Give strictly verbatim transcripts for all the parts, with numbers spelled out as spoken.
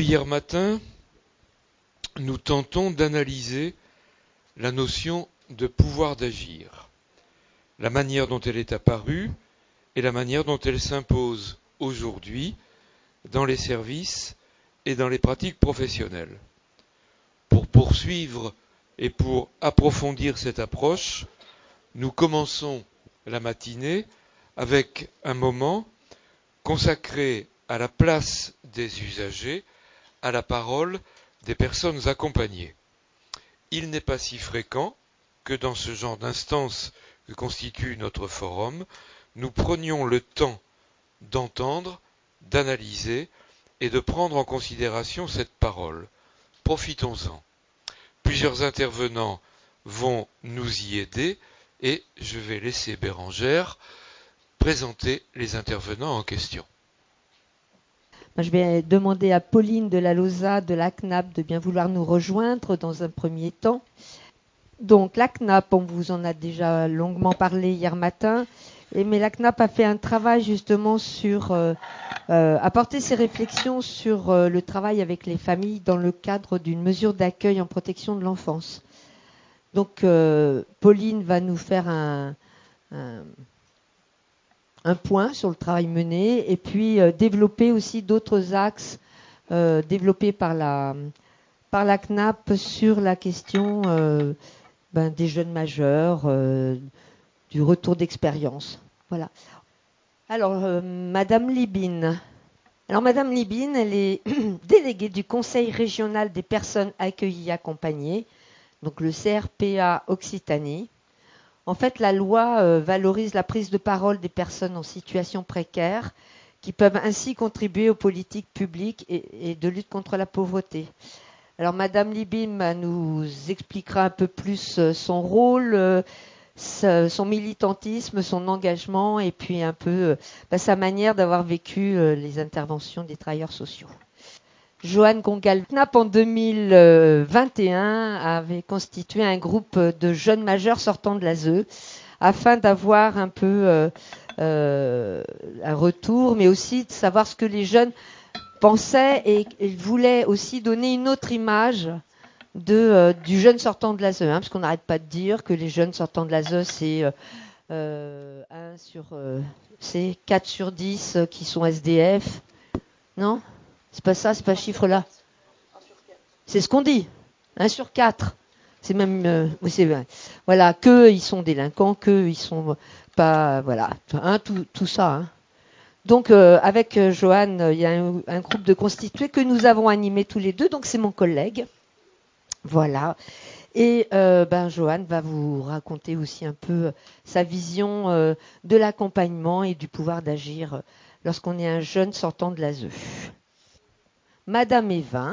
hier matin, nous tentons d'analyser la notion de pouvoir d'agir, la manière dont elle est apparue et la manière dont elle s'impose aujourd'hui dans les services et dans les pratiques professionnelles. Pour poursuivre et pour approfondir cette approche, nous commençons la matinée avec un moment consacré à la place des usagers, à la parole des personnes accompagnées. Il n'est pas si fréquent que dans ce genre d'instance que constitue notre forum, nous prenions le temps d'entendre, d'analyser et de prendre en considération cette parole. Profitons-en. Plusieurs intervenants vont nous y aider et je vais laisser Bérangère présenter les intervenants en question. Je vais demander à Pauline de la Lausa de l'A C N A P de bien vouloir nous rejoindre dans un premier temps. Donc l'A C N A P, on vous en a déjà longuement parlé hier matin, et, mais l'A C N A P a fait un travail justement sur euh, euh, apporter ses réflexions sur euh, le travail avec les familles dans le cadre d'une mesure d'accueil en protection de l'enfance. Donc euh, Pauline va nous faire un, un un point sur le travail mené et puis euh, développer aussi d'autres axes euh, développés par la, par la C N A P sur la question euh, ben, des jeunes majeurs, euh, du retour d'expérience. Voilà. Alors, euh, Madame Libine. Alors, Madame Libine, elle est déléguée du Conseil régional des personnes accueillies et accompagnées, donc le C R P A Occitanie. En fait, la loi euh, valorise la prise de parole des personnes en situation précaire qui peuvent ainsi contribuer aux politiques publiques et, et de lutte contre la pauvreté. Alors, Madame Libim nous expliquera un peu plus euh, son rôle, euh, son militantisme, son engagement et puis un peu euh, bah, sa manière d'avoir vécu euh, les interventions des travailleurs sociaux. Joanne Gongal-C N A P en deux mille vingt et un avait constitué un groupe de jeunes majeurs sortant de l'A S E afin d'avoir un peu euh, euh, un retour, mais aussi de savoir ce que les jeunes pensaient et ils voulaient aussi donner une autre image de, euh, du jeune sortant de l'A S E, hein, parce qu'on n'arrête pas de dire que les jeunes sortant de l'A S E, c'est euh, un sur, euh, c'est quatre sur dix qui sont S D F, non ? C'est pas ça, c'est pas ce chiffre-là. C'est ce qu'on dit. un sur quatre. C'est même, euh, oui, c'est vrai. Voilà, que ils sont délinquants, que ils sont pas, voilà, hein, tout, tout ça. Hein. Donc, euh, avec euh, Joanne, il y a un, un groupe de constitués que nous avons animé tous les deux. Donc, c'est mon collègue. Voilà. Et euh, ben, Joanne va vous raconter aussi un peu sa vision euh, de l'accompagnement et du pouvoir d'agir lorsqu'on est un jeune sortant de l'A S E. Madame Evin,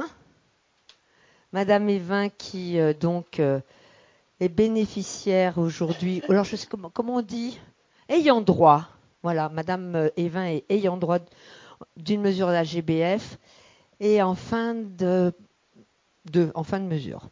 Madame Evin qui euh, donc euh, est bénéficiaire aujourd'hui. Alors je sais comment, comment on dit, ayant droit. Voilà, Madame Evin est ayant droit d'une mesure de la G B F et en fin de, de, en fin de mesure.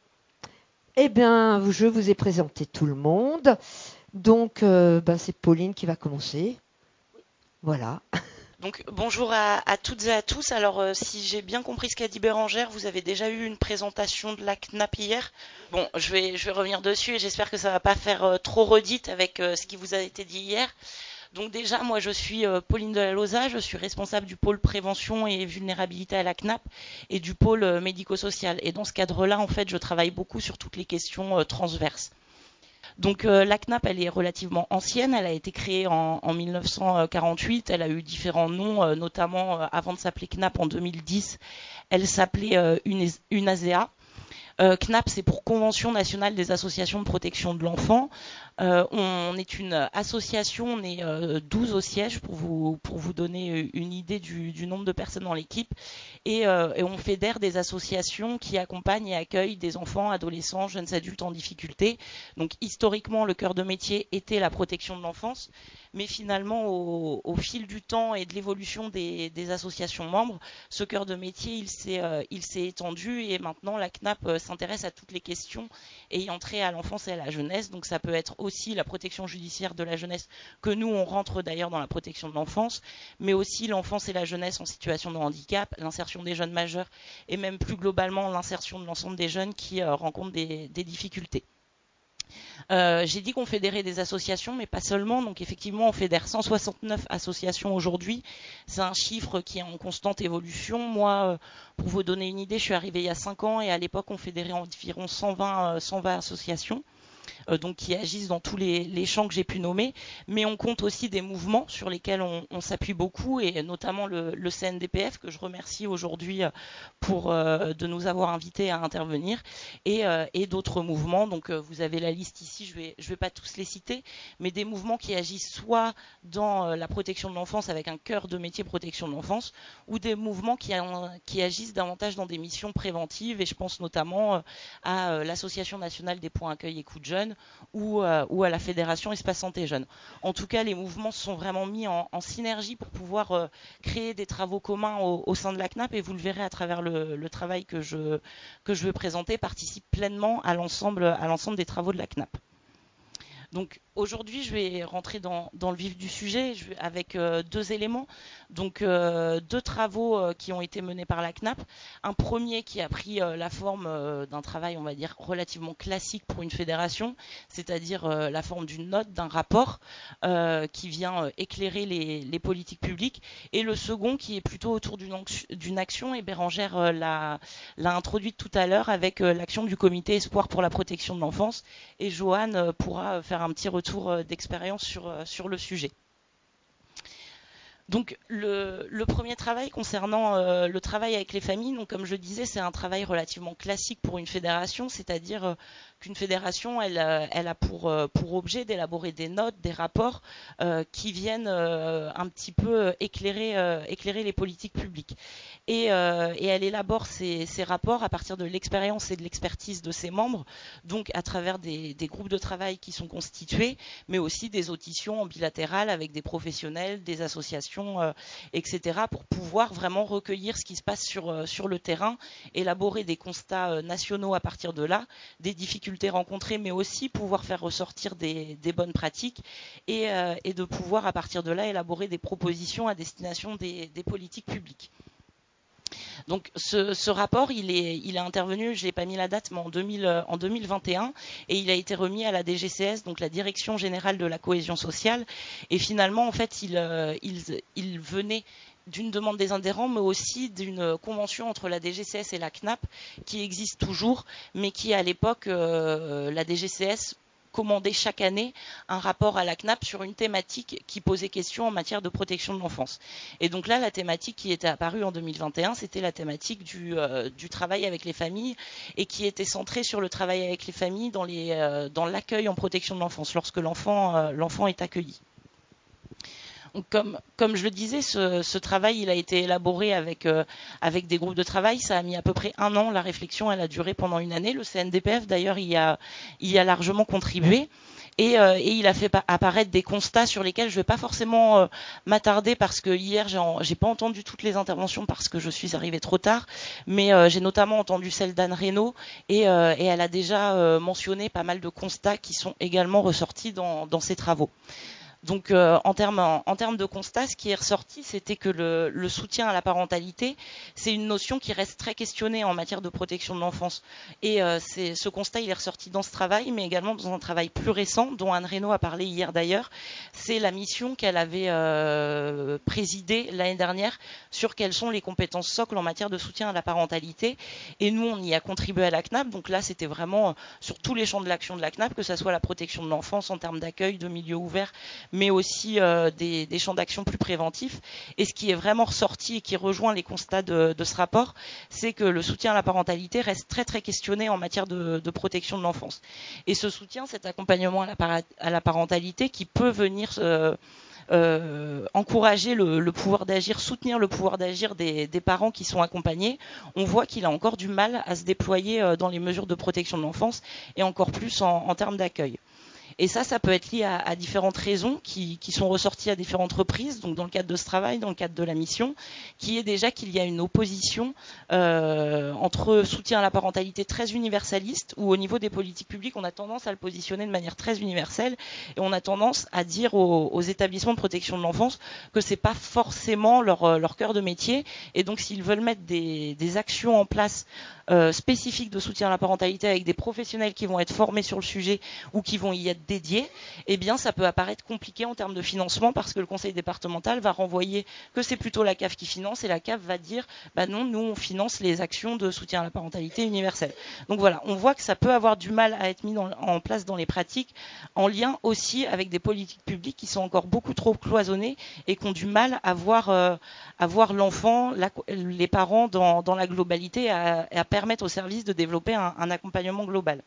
Eh bien, je vous ai présenté tout le monde. Donc, euh, ben, c'est Pauline qui va commencer. Voilà. Donc bonjour à, à toutes et à tous. Alors euh, si j'ai bien compris ce qu'a dit Bérangère, vous avez déjà eu une présentation de la C N A P hier. Bon, je vais je vais revenir dessus et j'espère que ça va pas faire euh, trop redite avec euh, ce qui vous a été dit hier. Donc déjà, moi je suis euh, Pauline de la Lausa, je suis responsable du pôle prévention et vulnérabilité à la C N A P et du pôle euh, médico-social. Et dans ce cadre-là, en fait, je travaille beaucoup sur toutes les questions euh, transverses. Donc euh, la C N A P, elle est relativement ancienne, elle a été créée en, en mille neuf cent quarante-huit, elle a eu différents noms, euh, notamment euh, avant de s'appeler C N A P en deux mille dix, elle s'appelait euh, UNASEA. Euh, C N A P, c'est pour Convention nationale des associations de protection de l'enfant. Euh, on est une association, on est euh, douze au siège pour vous, pour vous donner une idée du, du nombre de personnes dans l'équipe. Et, euh, et on fédère des associations qui accompagnent et accueillent des enfants, adolescents, jeunes adultes en difficulté. Donc historiquement, le cœur de métier était la protection de l'enfance. Mais finalement, au, au fil du temps et de l'évolution des, des associations membres, ce cœur de métier, il s'est, euh, il s'est étendu et maintenant la C N A P s'intéresse à toutes les questions ayant trait à l'enfance et à la jeunesse. Donc ça peut être aussi la protection judiciaire de la jeunesse, que nous on rentre d'ailleurs dans la protection de l'enfance, mais aussi l'enfance et la jeunesse en situation de handicap, l'insertion des jeunes majeurs et même plus globalement l'insertion de l'ensemble des jeunes qui euh, rencontrent des, des difficultés. Euh, j'ai dit qu'on fédérait des associations, mais pas seulement. Donc effectivement, on fédère cent soixante-neuf associations aujourd'hui. C'est un chiffre qui est en constante évolution. Moi, euh, pour vous donner une idée, je suis arrivée il y a cinq ans et à l'époque, on fédérait environ cent vingt, euh, cent vingt associations. Euh, donc qui agissent dans tous les, les champs que j'ai pu nommer, mais on compte aussi des mouvements sur lesquels on, on s'appuie beaucoup, et notamment le, le C N D P F, que je remercie aujourd'hui pour euh, de nous avoir invités à intervenir, et, euh, et d'autres mouvements. Donc euh, vous avez la liste ici, je vais je vais pas tous les citer, mais des mouvements qui agissent soit dans euh, la protection de l'enfance avec un cœur de métier protection de l'enfance, ou des mouvements qui, a, qui agissent davantage dans des missions préventives, et je pense notamment euh, à euh, l'Association nationale des points accueil et coups de jeunes, Ou, euh, ou à la Fédération Espace Santé Jeunes. En tout cas, les mouvements se sont vraiment mis en, en synergie pour pouvoir euh, créer des travaux communs au, au sein de la C N A P, et vous le verrez à travers le, le travail que je, que je veux présenter, participe pleinement à l'ensemble, à l'ensemble des travaux de la C N A P. Donc aujourd'hui, je vais rentrer dans, dans le vif du sujet je vais, avec euh, deux éléments. Donc euh, deux travaux euh, qui ont été menés par la C N A P. Un premier qui a pris euh, la forme euh, d'un travail, on va dire, relativement classique pour une fédération, c'est-à-dire euh, la forme d'une note, d'un rapport euh, qui vient euh, éclairer les, les politiques publiques. Et le second qui est plutôt autour d'une, d'une action, et Bérangère euh, l'a, l'a introduite tout à l'heure avec euh, l'action du comité Espoir pour la protection de l'enfance. Et Joanne euh, pourra faire un petit retour d'expérience sur, sur le sujet. Donc le, le premier travail concernant euh, le travail avec les familles, donc comme je disais, c'est un travail relativement classique pour une fédération, c'est-à-dire euh, qu'une fédération, elle, euh, elle a pour, euh, pour objet d'élaborer des notes, des rapports euh, qui viennent euh, un petit peu éclairer, euh, éclairer les politiques publiques. Et, euh, et elle élabore ces, ces rapports à partir de l'expérience et de l'expertise de ses membres, donc à travers des, des groupes de travail qui sont constitués, mais aussi des auditions bilatérales avec des professionnels, des associations, Euh, et cetera, pour pouvoir vraiment recueillir ce qui se passe sur, euh, sur le terrain, élaborer des constats euh, nationaux à partir de là, des difficultés rencontrées, mais aussi pouvoir faire ressortir des, des bonnes pratiques, et, euh, et de pouvoir à partir de là élaborer des propositions à destination des, des politiques publiques. Donc ce, ce rapport, il est, il est intervenu, je n'ai pas mis la date, mais en, deux mille, en deux mille vingt et un, et il a été remis à la D G C S, donc la Direction Générale de la Cohésion Sociale. Et finalement, en fait, il, il, il venait d'une demande des adhérents, mais aussi d'une convention entre la D G C S et la C N A P, qui existe toujours, mais qui à l'époque, euh, la D G C S commander chaque année un rapport à la C N A P sur une thématique qui posait question en matière de protection de l'enfance. Et donc là, la thématique qui était apparue en deux mille vingt et un, c'était la thématique du, euh, du travail avec les familles, et qui était centrée sur le travail avec les familles dans, les, euh, dans l'accueil en protection de l'enfance, lorsque l'enfant, euh, l'enfant est accueilli. Donc, comme, comme je le disais, ce, ce travail il a été élaboré avec, euh, avec des groupes de travail. Ça a mis à peu près un an. La réflexion, elle a duré pendant une année. Le C N D P F, d'ailleurs, y a, y a largement contribué. Et, euh, et il a fait apparaître des constats sur lesquels je ne vais pas forcément euh, m'attarder, parce que hier, j'ai, en, j'ai pas entendu toutes les interventions parce que je suis arrivée trop tard. Mais euh, j'ai notamment entendu celle d'Anne Reynaud, et, euh, et elle a déjà euh, mentionné pas mal de constats qui sont également ressortis dans, dans ses travaux. Donc euh, en termes en, en termes de constat, ce qui est ressorti, c'était que le, le soutien à la parentalité, c'est une notion qui reste très questionnée en matière de protection de l'enfance. Et euh, c'est, ce constat, il est ressorti dans ce travail, mais également dans un travail plus récent, dont Anne Reynaud a parlé hier d'ailleurs. C'est la mission qu'elle avait euh, présidée l'année dernière sur quelles sont les compétences socles en matière de soutien à la parentalité. Et nous, on y a contribué à la C N A P. Donc là, c'était vraiment sur tous les champs de l'action de la C N A P, que ce soit la protection de l'enfance en termes d'accueil, de milieu ouvert, mais aussi euh, des, des champs d'action plus préventifs. Et ce qui est vraiment ressorti et qui rejoint les constats de, de ce rapport, c'est que le soutien à la parentalité reste très très questionné en matière de, de protection de l'enfance. Et ce soutien, cet accompagnement à la, para, à la parentalité qui peut venir euh, euh, encourager le, le pouvoir d'agir, soutenir le pouvoir d'agir des, des parents qui sont accompagnés, on voit qu'il a encore du mal à se déployer euh, dans les mesures de protection de l'enfance, et encore plus en, en termes d'accueil. Et ça, ça peut être lié à, à différentes raisons qui, qui sont ressorties à différentes reprises, donc dans le cadre de ce travail, dans le cadre de la mission, qui est déjà qu'il y a une opposition euh, entre soutien à la parentalité très universaliste, où au niveau des politiques publiques, on a tendance à le positionner de manière très universelle, et on a tendance à dire aux, aux établissements de protection de l'enfance que c'est pas forcément leur, leur cœur de métier, et donc s'ils veulent mettre des, des actions en place euh, spécifiques de soutien à la parentalité avec des professionnels qui vont être formés sur le sujet ou qui vont y être dédiés, eh bien ça peut apparaître compliqué en termes de financement parce que le conseil départemental va renvoyer que c'est plutôt la C A F qui finance et la C A F va dire bah non, nous on finance les actions de soutien à la parentalité universelle. Donc voilà, on voit que ça peut avoir du mal à être mis dans, en place dans les pratiques, en lien aussi avec des politiques publiques qui sont encore beaucoup trop cloisonnées et qui ont du mal à voir, euh, à voir l'enfant, la, les parents dans, dans la globalité, à, à permettre aux services de développer un, un accompagnement global.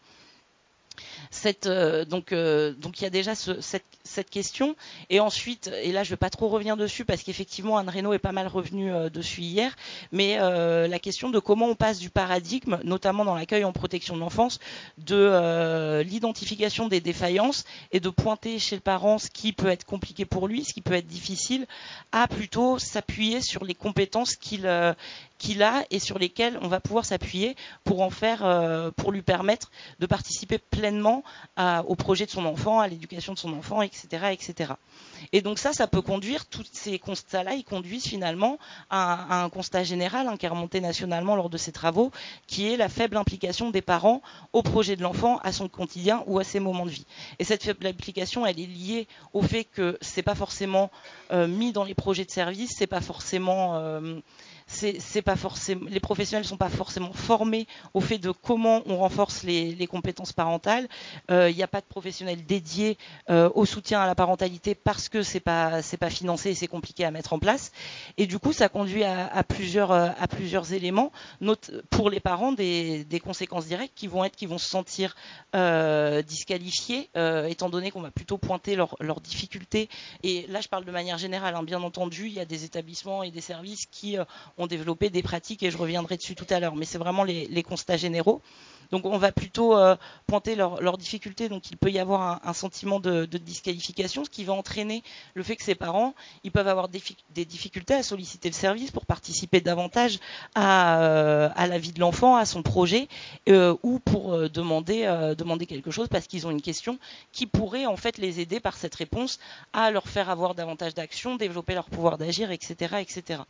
Cette, euh, donc, euh, donc il y a déjà ce, cette, cette question. Et ensuite, et là je ne vais pas trop revenir dessus parce qu'effectivement Anne Reynaud est pas mal revenue euh, dessus hier, mais euh, la question de comment on passe du paradigme, notamment dans l'accueil en protection de l'enfance, de euh, l'identification des défaillances et de pointer chez le parent ce qui peut être compliqué pour lui, ce qui peut être difficile, à plutôt s'appuyer sur les compétences qu'il euh, qu'il a et sur lesquelles on va pouvoir s'appuyer pour en faire, euh, pour lui permettre de participer pleinement à, au projet de son enfant, à l'éducation de son enfant, et cetera, et cetera. Et donc ça, ça peut conduire, tous ces constats-là, ils conduisent finalement à, à un constat général hein, qui est remonté nationalement lors de ces travaux, qui est la faible implication des parents au projet de l'enfant, à son quotidien ou à ses moments de vie. Et cette faible implication, elle est liée au fait que c'est pas forcément euh, mis dans les projets de service, c'est pas forcément euh, C'est, c'est pas forcément, les professionnels ne sont pas forcément formés au fait de comment on renforce les, les compétences parentales. Il euh, n'y a pas de professionnels dédiés euh, au soutien à la parentalité parce que c'est pas c'est pas financé et c'est compliqué à mettre en place. Et du coup, ça conduit à, à plusieurs à plusieurs éléments, note, pour les parents des, des conséquences directes qui vont être qui vont se sentir euh, disqualifiés, euh, étant donné qu'on va plutôt pointer leurs leurs difficultés. Et là, je parle de manière générale. Hein, bien entendu, il y a des établissements et des services qui euh, ont développé des pratiques et je reviendrai dessus tout à l'heure, mais c'est vraiment les, les constats généraux. Donc on va plutôt euh, pointer leurs leur difficultés, donc il peut y avoir un, un sentiment de, de disqualification, ce qui va entraîner le fait que ces parents, ils peuvent avoir des, des difficultés à solliciter le service pour participer davantage à, euh, à la vie de l'enfant, à son projet, euh, ou pour euh, demander, euh, demander quelque chose parce qu'ils ont une question qui pourrait en fait les aider par cette réponse à leur faire avoir davantage d'action, développer leur pouvoir d'agir, et cetera, et cetera.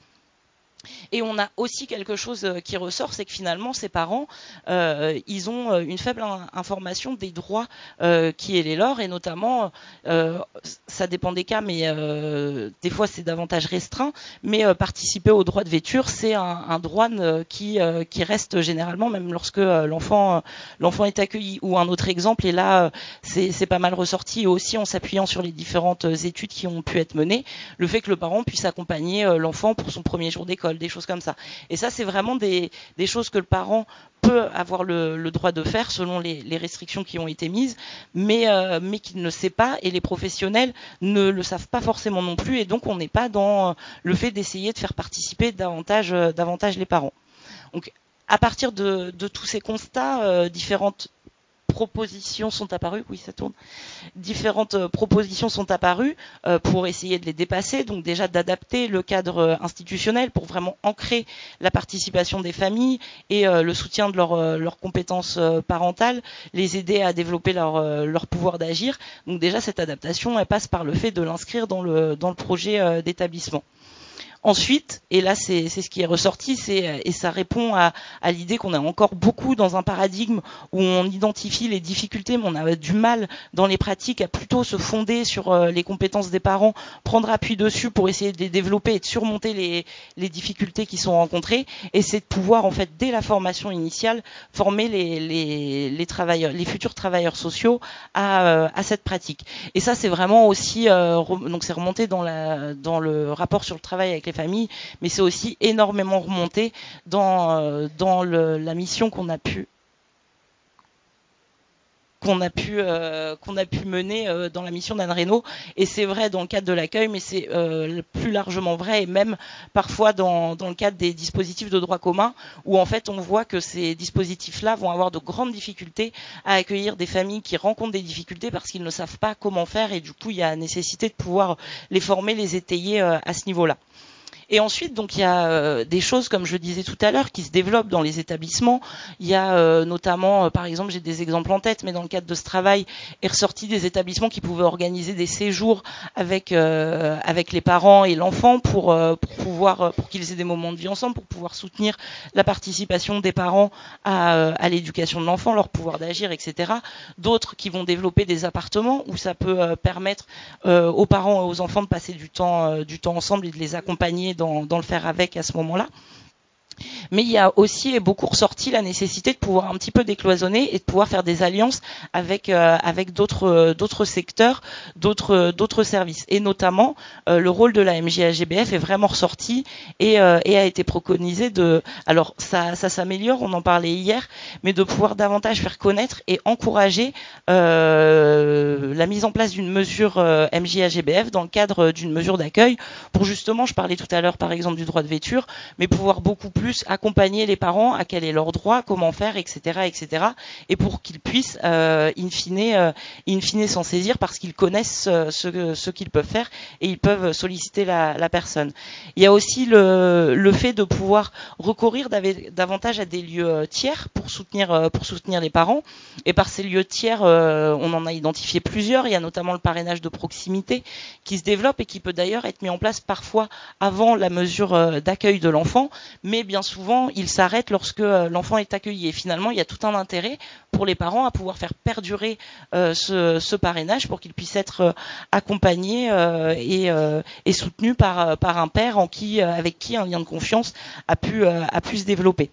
Et on a aussi quelque chose qui ressort, c'est que finalement ces parents, euh, ils ont une faible information des droits euh, qui est les leurs, et notamment, euh, ça dépend des cas, mais euh, des fois c'est davantage restreint, mais euh, participer au droit de vêture, c'est un, un droit qui, euh, qui reste généralement, même lorsque euh, l'enfant, euh, l'enfant est accueilli. Ou un autre exemple, et là c'est, c'est pas mal ressorti aussi en s'appuyant sur les différentes études qui ont pu être menées, le fait que le parent puisse accompagner euh, l'enfant pour son premier jour d'école, des choses comme ça. Et ça, c'est vraiment des, des choses que le parent peut avoir le, le droit de faire selon les, les restrictions qui ont été mises, mais, euh, mais qu'il ne sait pas, et les professionnels ne le savent pas forcément non plus, et donc on n'est pas dans le fait d'essayer de faire participer davantage, euh, davantage les parents. Donc, à partir de, de tous ces constats, euh, différentes propositions sont apparues, oui ça tourne, différentes euh, propositions sont apparues euh, pour essayer de les dépasser, donc déjà d'adapter le cadre euh, institutionnel pour vraiment ancrer la participation des familles et euh, le soutien de leur, euh, leurs compétences euh, parentales, les aider à développer leur, euh, leur pouvoir d'agir. Donc déjà cette adaptation, elle passe par le fait de l'inscrire dans le, dans le projet euh, d'établissement. Ensuite, et là c'est, c'est ce qui est ressorti, c'est, et ça répond à, à l'idée qu'on est encore beaucoup dans un paradigme où on identifie les difficultés, mais on a du mal dans les pratiques à plutôt se fonder sur euh, les compétences des parents, prendre appui dessus pour essayer de les développer et de surmonter les, les difficultés qui sont rencontrées. Et c'est de pouvoir en fait dès la formation initiale former les, les, les travailleurs, les futurs travailleurs sociaux à, euh, à cette pratique. Et ça c'est vraiment aussi, euh, re, donc c'est remonté dans, la, dans le rapport sur le travail avec les familles, mais c'est aussi énormément remonté dans, euh, dans le, la mission qu'on a pu qu'on a pu euh, qu'on a pu mener euh, dans la mission d'Anne Reynaud. Et c'est vrai dans le cadre de l'accueil, mais c'est euh, plus largement vrai et même parfois dans dans le cadre des dispositifs de droit commun, où en fait on voit que ces dispositifs-là vont avoir de grandes difficultés à accueillir des familles qui rencontrent des difficultés parce qu'ils ne savent pas comment faire, et du coup il y a nécessité de pouvoir les former, les étayer euh, à ce niveau-là. Et ensuite, donc il y a euh, des choses, comme je le disais tout à l'heure, qui se développent dans les établissements. Il y a euh, notamment, euh, par exemple, j'ai des exemples en tête, mais dans le cadre de ce travail, est ressorti des établissements qui pouvaient organiser des séjours avec euh, avec les parents et l'enfant pour euh, pour pouvoir pour qu'ils aient des moments de vie ensemble, pour pouvoir soutenir la participation des parents à euh, à l'éducation de l'enfant, leur pouvoir d'agir, et cetera. D'autres qui vont développer des appartements où ça peut euh, permettre euh, aux parents et aux enfants de passer du temps euh, du temps ensemble et de les accompagner dans, dans le faire avec à ce moment-là. Mais il y a aussi beaucoup ressorti la nécessité de pouvoir un petit peu décloisonner et de pouvoir faire des alliances avec euh, avec d'autres euh, d'autres secteurs, d'autres euh, d'autres services, et notamment euh, le rôle de la M J A G B F est vraiment ressorti et euh, et a été préconisé de, alors ça ça s'améliore, on en parlait hier, mais de pouvoir davantage faire connaître et encourager euh, la mise en place d'une mesure euh, M J A G B F dans le cadre d'une mesure d'accueil, pour justement, je parlais tout à l'heure par exemple du droit de vêture, mais pouvoir beaucoup plus accompagner les parents à quel est leur droit, comment faire, et cetera, et cetera. Et pour qu'ils puissent, euh, in fine, euh, in fine s'en saisir parce qu'ils connaissent euh, ce, ce qu'ils peuvent faire et ils peuvent solliciter la, la personne. Il y a aussi le, le fait de pouvoir recourir davantage à des lieux tiers pour soutenir, euh, pour soutenir les parents. Et par ces lieux tiers, euh, on en a identifié plusieurs. Il y a notamment le parrainage de proximité qui se développe et qui peut d'ailleurs être mis en place parfois avant la mesure euh, d'accueil de l'enfant, mais bien souvent, il s'arrête lorsque euh, l'enfant est accueilli. Et finalement, il y a tout un intérêt pour les parents à pouvoir faire perdurer euh, ce, ce parrainage pour qu'il puisse être euh, accompagné euh, et, euh, et soutenu par, par un père en qui, euh, avec qui un lien de confiance a pu, euh, a pu se développer.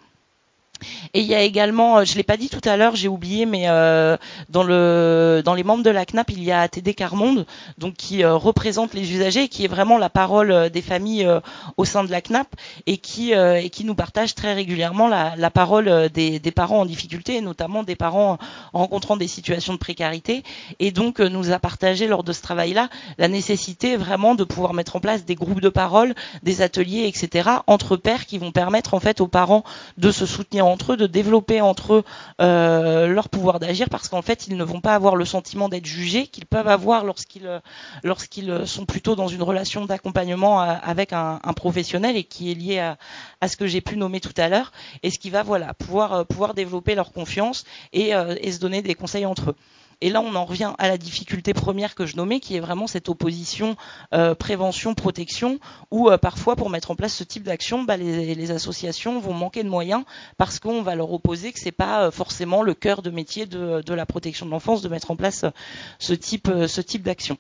Et il y a également, je l'ai pas dit tout à l'heure, j'ai oublié, mais euh, dans le dans les membres de la C N A P, il y a T D Carmonde, donc qui euh, représente les usagers, qui est vraiment la parole des familles euh, au sein de la C N A P et qui euh, et qui nous partage très régulièrement la, la parole des, des parents en difficulté, et notamment des parents rencontrant des situations de précarité. Et donc euh, nous a partagé lors de ce travail-là la nécessité vraiment de pouvoir mettre en place des groupes de parole, des ateliers, et cetera entre pairs qui vont permettre en fait aux parents de se soutenir entre eux, de développer entre eux euh, leur pouvoir d'agir, parce qu'en fait ils ne vont pas avoir le sentiment d'être jugés qu'ils peuvent avoir lorsqu'ils lorsqu'ils sont plutôt dans une relation d'accompagnement avec un, un professionnel, et qui est lié à, à ce que j'ai pu nommer tout à l'heure, et ce qui va voilà pouvoir pouvoir développer leur confiance et, euh, et se donner des conseils entre eux. Et là, on en revient à la difficulté première que je nommais, qui est vraiment cette opposition euh, prévention-protection, où euh, parfois, pour mettre en place ce type d'action, bah, les, les associations vont manquer de moyens parce qu'on va leur opposer que c'est pas euh, forcément le cœur de métier de, de la protection de l'enfance de mettre en place euh, ce type, euh, ce type d'action.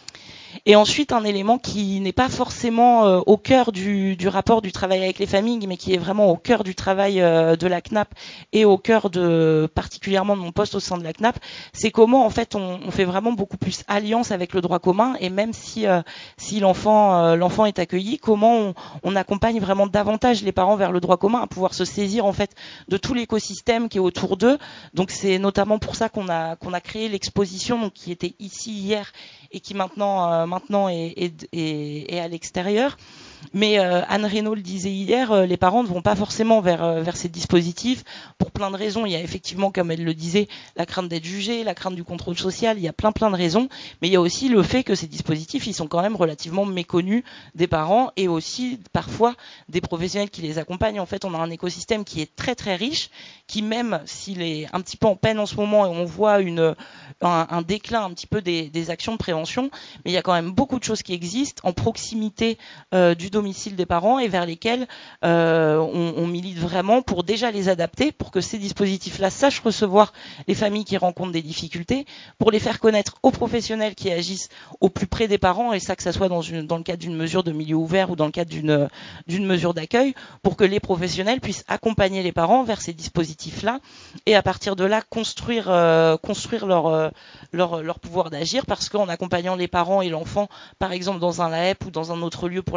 Et ensuite, un élément qui n'est pas forcément euh, au cœur du, du rapport du travail avec les familles, mais qui est vraiment au cœur du travail euh, de la C N A P et au cœur de particulièrement de mon poste au sein de la C N A P, c'est comment en fait on, on fait vraiment beaucoup plus alliance avec le droit commun, et même si euh, si l'enfant euh, l'enfant est accueilli, comment on, on accompagne vraiment davantage les parents vers le droit commun, à pouvoir se saisir en fait de tout l'écosystème qui est autour d'eux. Donc c'est notamment pour ça qu'on a qu'on a créé l'exposition, donc qui était ici hier et qui maintenant euh, maintenant est, est, est, est à l'extérieur. Mais euh, Anne Reynaud le disait hier, euh, les parents ne vont pas forcément vers euh, vers ces dispositifs pour plein de raisons. Il y a effectivement, comme elle le disait, la crainte d'être jugé, la crainte du contrôle social. Il y a plein plein de raisons, mais il y a aussi le fait que ces dispositifs, ils sont quand même relativement méconnus des parents et aussi parfois des professionnels qui les accompagnent. En fait, on a un écosystème qui est très très riche, qui même s'il est un petit peu en peine en ce moment et on voit une un, un déclin un petit peu des, des actions de prévention, mais il y a quand même beaucoup de choses qui existent en proximité euh, du domicile des parents et vers lesquels euh, on, on milite vraiment pour déjà les adapter, pour que ces dispositifs-là sachent recevoir les familles qui rencontrent des difficultés, pour les faire connaître aux professionnels qui agissent au plus près des parents, et ça que ça soit dans, une, dans le cadre d'une mesure de milieu ouvert ou dans le cadre d'une, d'une mesure d'accueil, pour que les professionnels puissent accompagner les parents vers ces dispositifs-là et à partir de là construire, euh, construire leur, euh, leur, leur pouvoir d'agir, parce qu'en accompagnant les parents et l'enfant, par exemple dans un L A E P ou dans un autre lieu pour la petite enfance,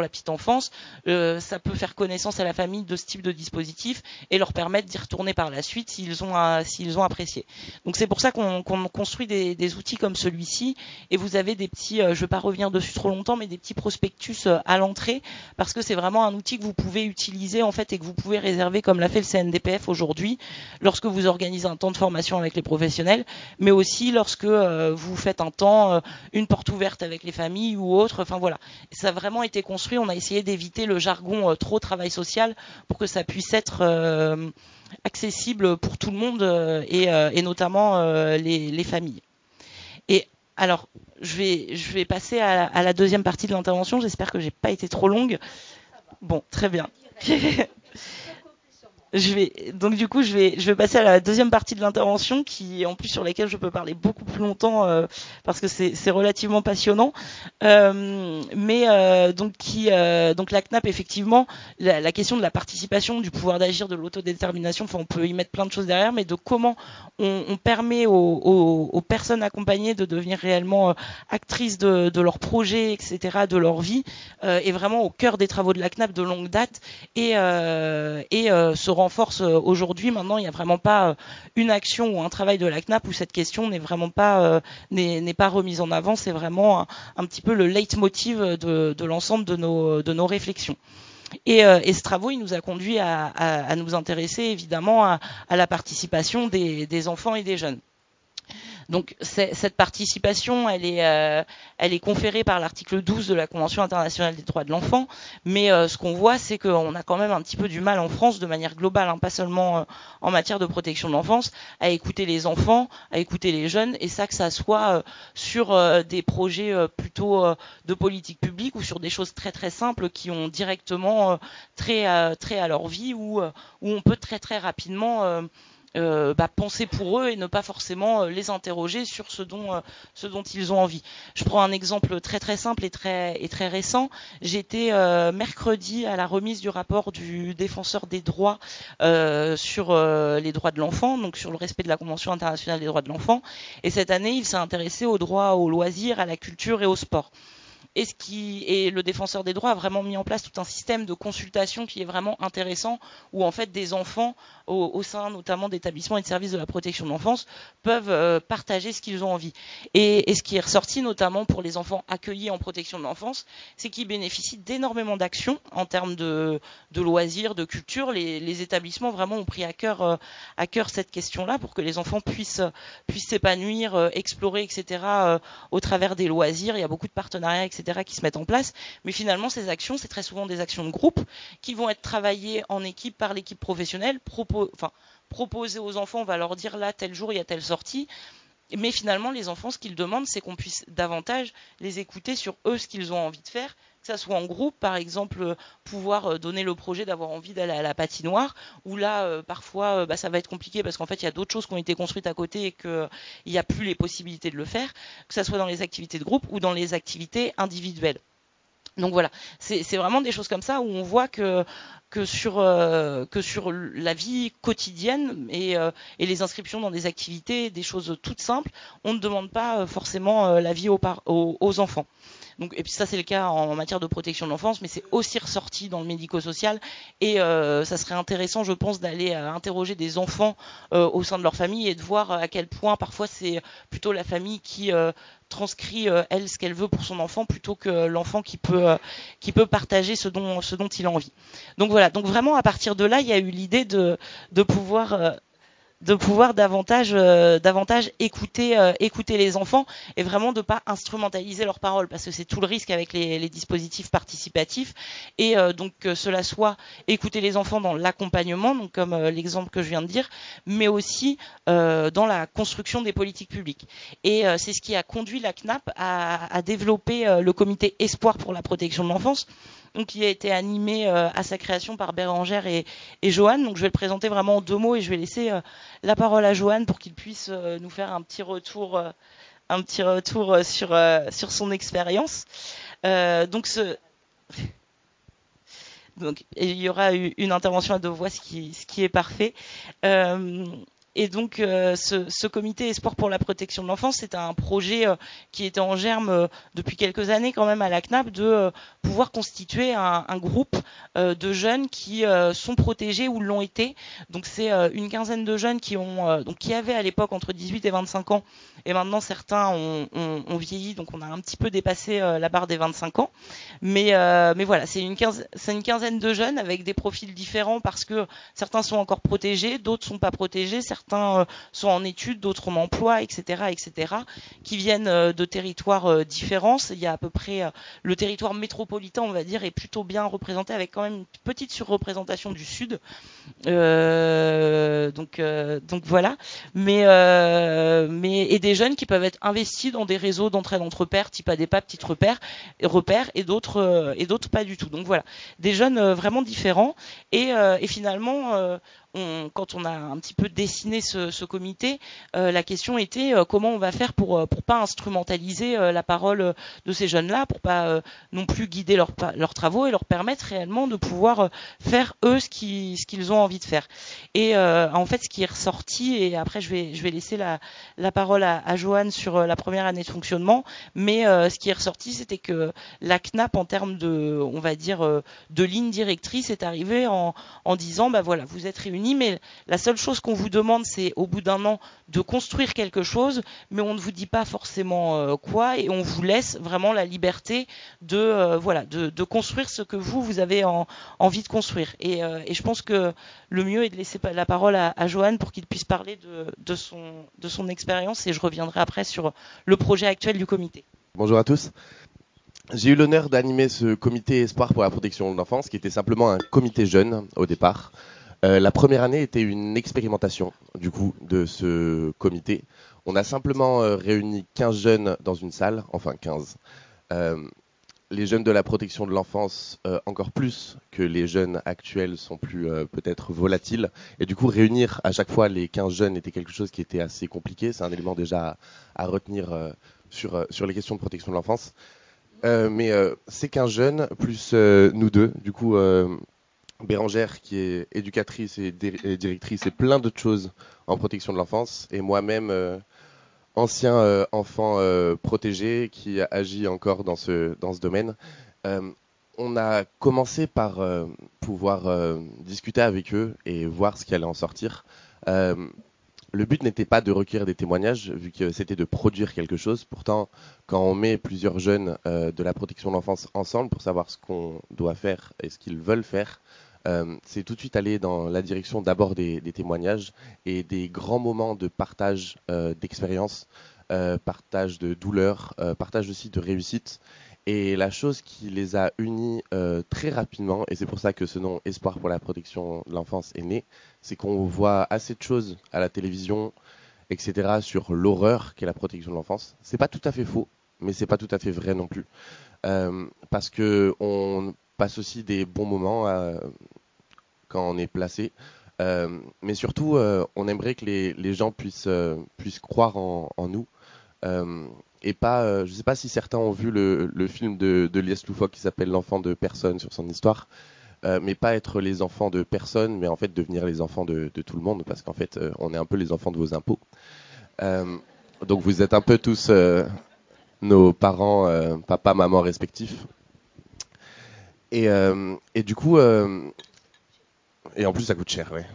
l'enfance, euh, ça peut faire connaissance à la famille de ce type de dispositif et leur permettre d'y retourner par la suite s'ils ont euh, s'ils ont apprécié. Donc c'est pour ça qu'on qu'on construit des, des outils comme celui-ci, et vous avez des petits, euh, je vais pas revenir dessus trop longtemps, mais des petits prospectus euh, à l'entrée, parce que c'est vraiment un outil que vous pouvez utiliser en fait et que vous pouvez réserver comme l'a fait le C N D P F aujourd'hui lorsque vous organisez un temps de formation avec les professionnels, mais aussi lorsque euh, vous faites un temps, euh, une porte ouverte avec les familles ou autre. Enfin voilà, ça a vraiment été construit. On a essayé d'éviter le jargon euh, trop travail social pour que ça puisse être euh, accessible pour tout le monde euh, et, euh, et notamment euh, les, les familles. Et alors, je vais, je vais passer à, à la deuxième partie de l'intervention. J'espère que j'ai pas été trop longue. Bon, très bien. Je vais donc du coup je vais je vais passer à la deuxième partie de l'intervention, qui en plus sur laquelle je peux parler beaucoup plus longtemps euh, parce que c'est c'est relativement passionnant, euh, mais euh, donc qui euh, donc la C N A P, effectivement, la, la question de la participation, du pouvoir d'agir, de l'autodétermination, enfin on peut y mettre plein de choses derrière, mais de comment on, on permet aux, aux, aux personnes accompagnées de devenir réellement euh, actrices de, de leurs projets, et cetera, de leur vie, euh, est vraiment au cœur des travaux de la C N A P de longue date, et euh, et euh, se renforce aujourd'hui. Maintenant, il n'y a vraiment pas euh, une action ou un travail de la C N A P où cette question n'est vraiment pas euh, n'est, n'est pas remise en avant. C'est vraiment un, un petit peu le leitmotiv de, de l'ensemble de nos de nos réflexions. Et, euh, et ce travaux, il nous a conduit à, à, à nous intéresser évidemment à, à la participation des, des enfants et des jeunes. Donc cette participation, elle est, euh, elle est conférée par l'article douze de la Convention internationale des droits de l'enfant, mais euh, ce qu'on voit, c'est qu'on a quand même un petit peu du mal en France, de manière globale, hein, pas seulement euh, en matière de protection de l'enfance, à écouter les enfants, à écouter les jeunes, et ça que ça soit euh, sur euh, des projets euh, plutôt euh, de politique publique ou sur des choses très très simples qui ont directement euh, trait, à, trait à leur vie, où, euh, où on peut très très rapidement euh, Euh, bah, penser pour eux et ne pas forcément euh, les interroger sur ce dont, euh, ce dont ils ont envie. Je prends un exemple très très simple et très, et très récent. J'étais euh, mercredi à la remise du rapport du défenseur des droits euh, sur euh, les droits de l'enfant, donc sur le respect de la Convention internationale des droits de l'enfant. Et cette année, il s'est intéressé aux droits au loisir, à la culture et au sport. Et, ce qui, et le défenseur des droits a vraiment mis en place tout un système de consultation qui est vraiment intéressant, où en fait des enfants, au, au sein notamment d'établissements et de services de la protection de l'enfance, peuvent euh, partager ce qu'ils ont envie. Et, et ce qui est ressorti notamment pour les enfants accueillis en protection de l'enfance, c'est qu'ils bénéficient d'énormément d'actions en termes de, de loisirs, de culture. Les, les établissements vraiment ont pris à cœur, euh, à cœur cette question-là pour que les enfants puissent, puissent s'épanouir, euh, explorer, et cetera euh, au travers des loisirs. Il y a beaucoup de partenariats, et cetera qui se mettent en place, mais finalement ces actions, c'est très souvent des actions de groupe qui vont être travaillées en équipe par l'équipe professionnelle, propo- enfin, proposées aux enfants, on va leur dire là tel jour il y a telle sortie, mais finalement les enfants, ce qu'ils demandent, c'est qu'on puisse davantage les écouter sur eux, ce qu'ils ont envie de faire, que ça soit en groupe, par exemple pouvoir donner le projet d'avoir envie d'aller à la patinoire, où là euh, parfois euh, bah, ça va être compliqué parce qu'en fait il y a d'autres choses qui ont été construites à côté et qu'il n'y a plus les possibilités de le faire, que ça soit dans les activités de groupe ou dans les activités individuelles. Donc voilà, c'est, c'est vraiment des choses comme ça où on voit que que sur euh, que sur la vie quotidienne et, euh, et les inscriptions dans des activités, des choses toutes simples, on ne demande pas euh, forcément euh, l'avis aux, par- aux, aux enfants. Donc, et puis ça c'est le cas en matière de protection de l'enfance, mais c'est aussi ressorti dans le médico-social, et euh, ça serait intéressant, je pense, d'aller euh, interroger des enfants euh, au sein de leur famille et de voir à quel point parfois c'est plutôt la famille qui euh, transcrit euh, elle ce qu'elle veut pour son enfant plutôt que l'enfant qui peut euh, qui peut partager ce dont ce dont il a envie. Donc voilà, donc vraiment à partir de là, il y a eu l'idée de de pouvoir euh, de pouvoir davantage euh, davantage écouter euh, écouter les enfants, et vraiment de pas instrumentaliser leurs paroles, parce que c'est tout le risque avec les, les dispositifs participatifs, et euh, donc que cela soit écouter les enfants dans l'accompagnement, donc comme euh, l'exemple que je viens de dire, mais aussi euh, dans la construction des politiques publiques. Et euh, c'est ce qui a conduit la C N A P à, à développer euh, le comité Espoir pour la protection de l'enfance, donc qui a été animé euh, à sa création par Bérangère et, et Joanne. Donc je vais le présenter vraiment en deux mots et je vais laisser euh, la parole à Joanne pour qu'il puisse euh, nous faire un petit retour, euh, un petit retour euh, sur euh, sur son expérience. Euh, donc ce donc il y aura une intervention à deux voix, ce qui ce qui est parfait. Euh, Et donc euh, ce, ce comité Espoir pour la protection de l'enfance, c'est un projet euh, qui était en germe euh, depuis quelques années quand même à la C N A P de euh, pouvoir constituer un, un groupe euh, de jeunes qui euh, sont protégés ou l'ont été. Donc c'est euh, une quinzaine de jeunes qui ont euh, donc qui avaient à l'époque entre dix-huit et vingt-cinq ans, et maintenant certains ont, ont, ont vieilli, donc on a un petit peu dépassé euh, la barre des vingt-cinq ans. Mais euh, mais voilà, c'est une quinzaine, c'est une quinzaine de jeunes avec des profils différents parce que certains sont encore protégés, d'autres sont pas protégés, certains euh, sont en études, d'autres en emploi, et cetera, et cetera, qui viennent euh, de territoires euh, différents. Il y a à peu près euh, le territoire métropolitain, on va dire, est plutôt bien représenté avec quand même une petite surreprésentation du sud. Euh, donc euh, donc voilà. Mais euh, mais et des jeunes qui peuvent être investis dans des réseaux d'entraide entre pairs, type A D P A, petites repères, repères et d'autres euh, et d'autres pas du tout. Donc voilà, des jeunes euh, vraiment différents. Et, euh, et finalement, euh, on, quand on a un petit peu dessiné ce, ce comité, euh, la question était euh, comment on va faire pour pour pas instrumentaliser euh, la parole de ces jeunes-là, pour pas euh, non plus guider leurs leurs travaux et leur permettre réellement de pouvoir euh, faire eux ce qui ce qu'ils ont envie de faire. Et euh, en fait, ce qui est ressorti, et après je vais je vais laisser la la parole à, à Joanne sur euh, la première année de fonctionnement, mais euh, ce qui est ressorti, c'était que la C N A P en termes de, on va dire, euh, de ligne directrice est arrivée en en disant bah voilà, vous êtes réunis, mais la seule chose qu'on vous demande, c'est au bout d'un an de construire quelque chose, mais on ne vous dit pas forcément euh, quoi, et on vous laisse vraiment la liberté de euh, voilà de, de construire ce que vous vous avez en, envie de construire. Et, euh, et je pense que le mieux est de laisser la parole à, à Joanne pour qu'il puisse parler de, de son de son expérience, et je reviendrai après sur le projet actuel du comité. Bonjour à tous. J'ai eu l'honneur d'animer ce comité Espoir pour la protection de l'enfance, qui était simplement un comité jeune au départ. Euh, la première année était une expérimentation du coup de ce comité. On a simplement euh, réuni quinze jeunes dans une salle, enfin quinze. Euh, les jeunes de la protection de l'enfance, euh, encore plus que les jeunes actuels, sont plus euh, peut-être volatiles. Et du coup, réunir à chaque fois les quinze jeunes était quelque chose qui était assez compliqué. C'est un élément déjà à, à retenir euh, sur, euh, sur les questions de protection de l'enfance. Euh, mais euh, ces quinze jeunes, plus euh, nous deux, du coup, euh, Bérangère qui est éducatrice et, dé- et directrice et plein d'autres choses en protection de l'enfance, et moi-même, euh, ancien euh, enfant euh, protégé qui agit encore dans ce, dans ce domaine. Euh, on a commencé par euh, pouvoir euh, discuter avec eux et voir ce qui allait en sortir. Euh, le but n'était pas de recueillir des témoignages, vu que c'était de produire quelque chose. Pourtant, quand on met plusieurs jeunes euh, de la protection de l'enfance ensemble pour savoir ce qu'on doit faire et ce qu'ils veulent faire, euh, c'est tout de suite aller dans la direction d'abord des, des témoignages et des grands moments de partage euh, d'expérience, euh, partage de douleur, euh, partage aussi de réussite. Et la chose qui les a unis euh, très rapidement, et c'est pour ça que ce nom Espoir pour la protection de l'enfance est né, c'est qu'on voit assez de choses à la télévision, et cetera, sur l'horreur qu'est la protection de l'enfance. C'est pas tout à fait faux, mais c'est pas tout à fait vrai non plus. Euh, parce que on passe aussi des bons moments euh, quand on est placé. Euh, mais surtout, euh, on aimerait que les, les gens puissent, euh, puissent croire en, en nous. Euh, et pas, euh, je ne sais pas si certains ont vu le, le film de, de Lies Loufoque qui s'appelle L'enfant de personne sur son histoire, euh, mais pas être les enfants de personne, mais en fait devenir les enfants de, de tout le monde, parce qu'en fait, euh, on est un peu les enfants de vos impôts. Euh, donc vous êtes un peu tous euh, nos parents, euh, papa, maman respectifs. Et, euh, et du coup, euh, et en plus ça coûte cher, ouais.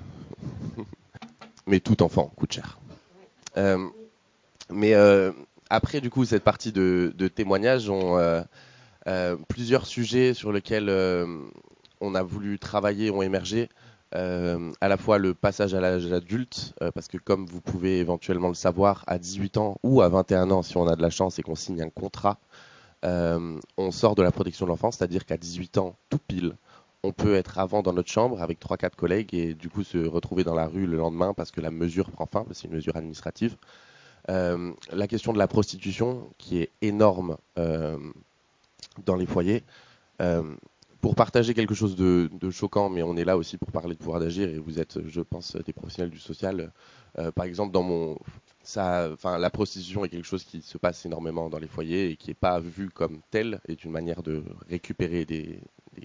Mais tout enfant coûte cher. Euh, mais euh, après, du coup, cette partie de, de témoignage, on, euh, euh, plusieurs sujets sur lesquels euh, on a voulu travailler ont émergé. Euh, à la fois le passage à l'âge adulte, euh, parce que comme vous pouvez éventuellement le savoir, à dix-huit ans ou à vingt et un ans, si on a de la chance et qu'on signe un contrat, euh, on sort de la protection de l'enfance, c'est-à-dire qu'à dix-huit ans, tout pile, on peut être avant dans notre chambre avec trois quatre collègues et du coup se retrouver dans la rue le lendemain parce que la mesure prend fin, parce que c'est une mesure administrative. Euh, la question de la prostitution, qui est énorme euh, dans les foyers. Euh, pour partager quelque chose de, de choquant, mais on est là aussi pour parler de pouvoir d'agir, et vous êtes, je pense, des professionnels du social. Euh, par exemple, dans mon, ça, enfin, la prostitution est quelque chose qui se passe énormément dans les foyers et qui n'est pas vu comme tel, est une manière de récupérer des, des, des,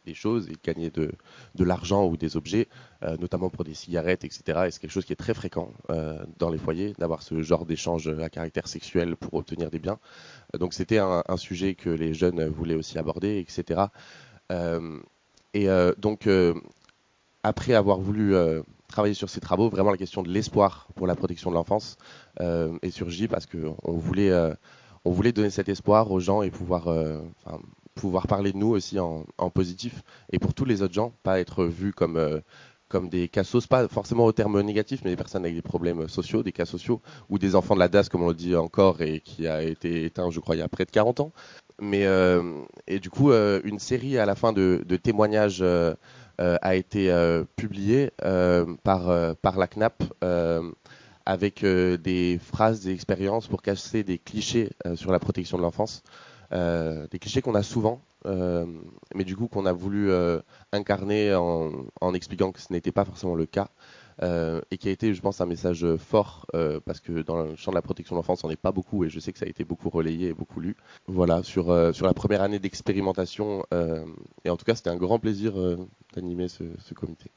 des choses et gagner de, de l'argent ou des objets, euh, notamment pour des cigarettes, et cetera. Et c'est quelque chose qui est très fréquent euh, dans les foyers, d'avoir ce genre d'échange à caractère sexuel pour obtenir des biens. Donc c'était un, un sujet que les jeunes voulaient aussi aborder, et cetera. Euh, et euh, donc, euh, après avoir voulu euh, travailler sur ces travaux, vraiment la question de l'espoir pour la protection de l'enfance euh, est surgie parce qu'on voulait, euh, on voulait donner cet espoir aux gens et pouvoir, euh, enfin, pouvoir parler de nous aussi en, en positif. Et pour tous les autres gens, pas être vus comme, euh, comme des cassos, pas forcément au terme négatif, mais des personnes avec des problèmes sociaux, des cas sociaux, ou des enfants de la D A S, comme on le dit encore, et qui a été éteint, je crois, il y a près de quarante ans. Mais, euh, et du coup, euh, une série à la fin de, de témoignages euh, euh, a été euh, publiée euh, par, euh, par la C N A P euh, avec euh, des phrases, des expériences pour casser des clichés euh, sur la protection de l'enfance. Euh, des clichés qu'on a souvent, euh, mais du coup qu'on a voulu euh, incarner en, en expliquant que ce n'était pas forcément le cas. Euh, et qui a été, je pense, un message fort euh, parce que dans le champ de la protection de l'enfance, on n'est pas beaucoup et je sais que ça a été beaucoup relayé et beaucoup lu. Voilà, sur, euh, sur la première année d'expérimentation. Euh, et en tout cas, c'était un grand plaisir euh, d'animer ce, ce comité.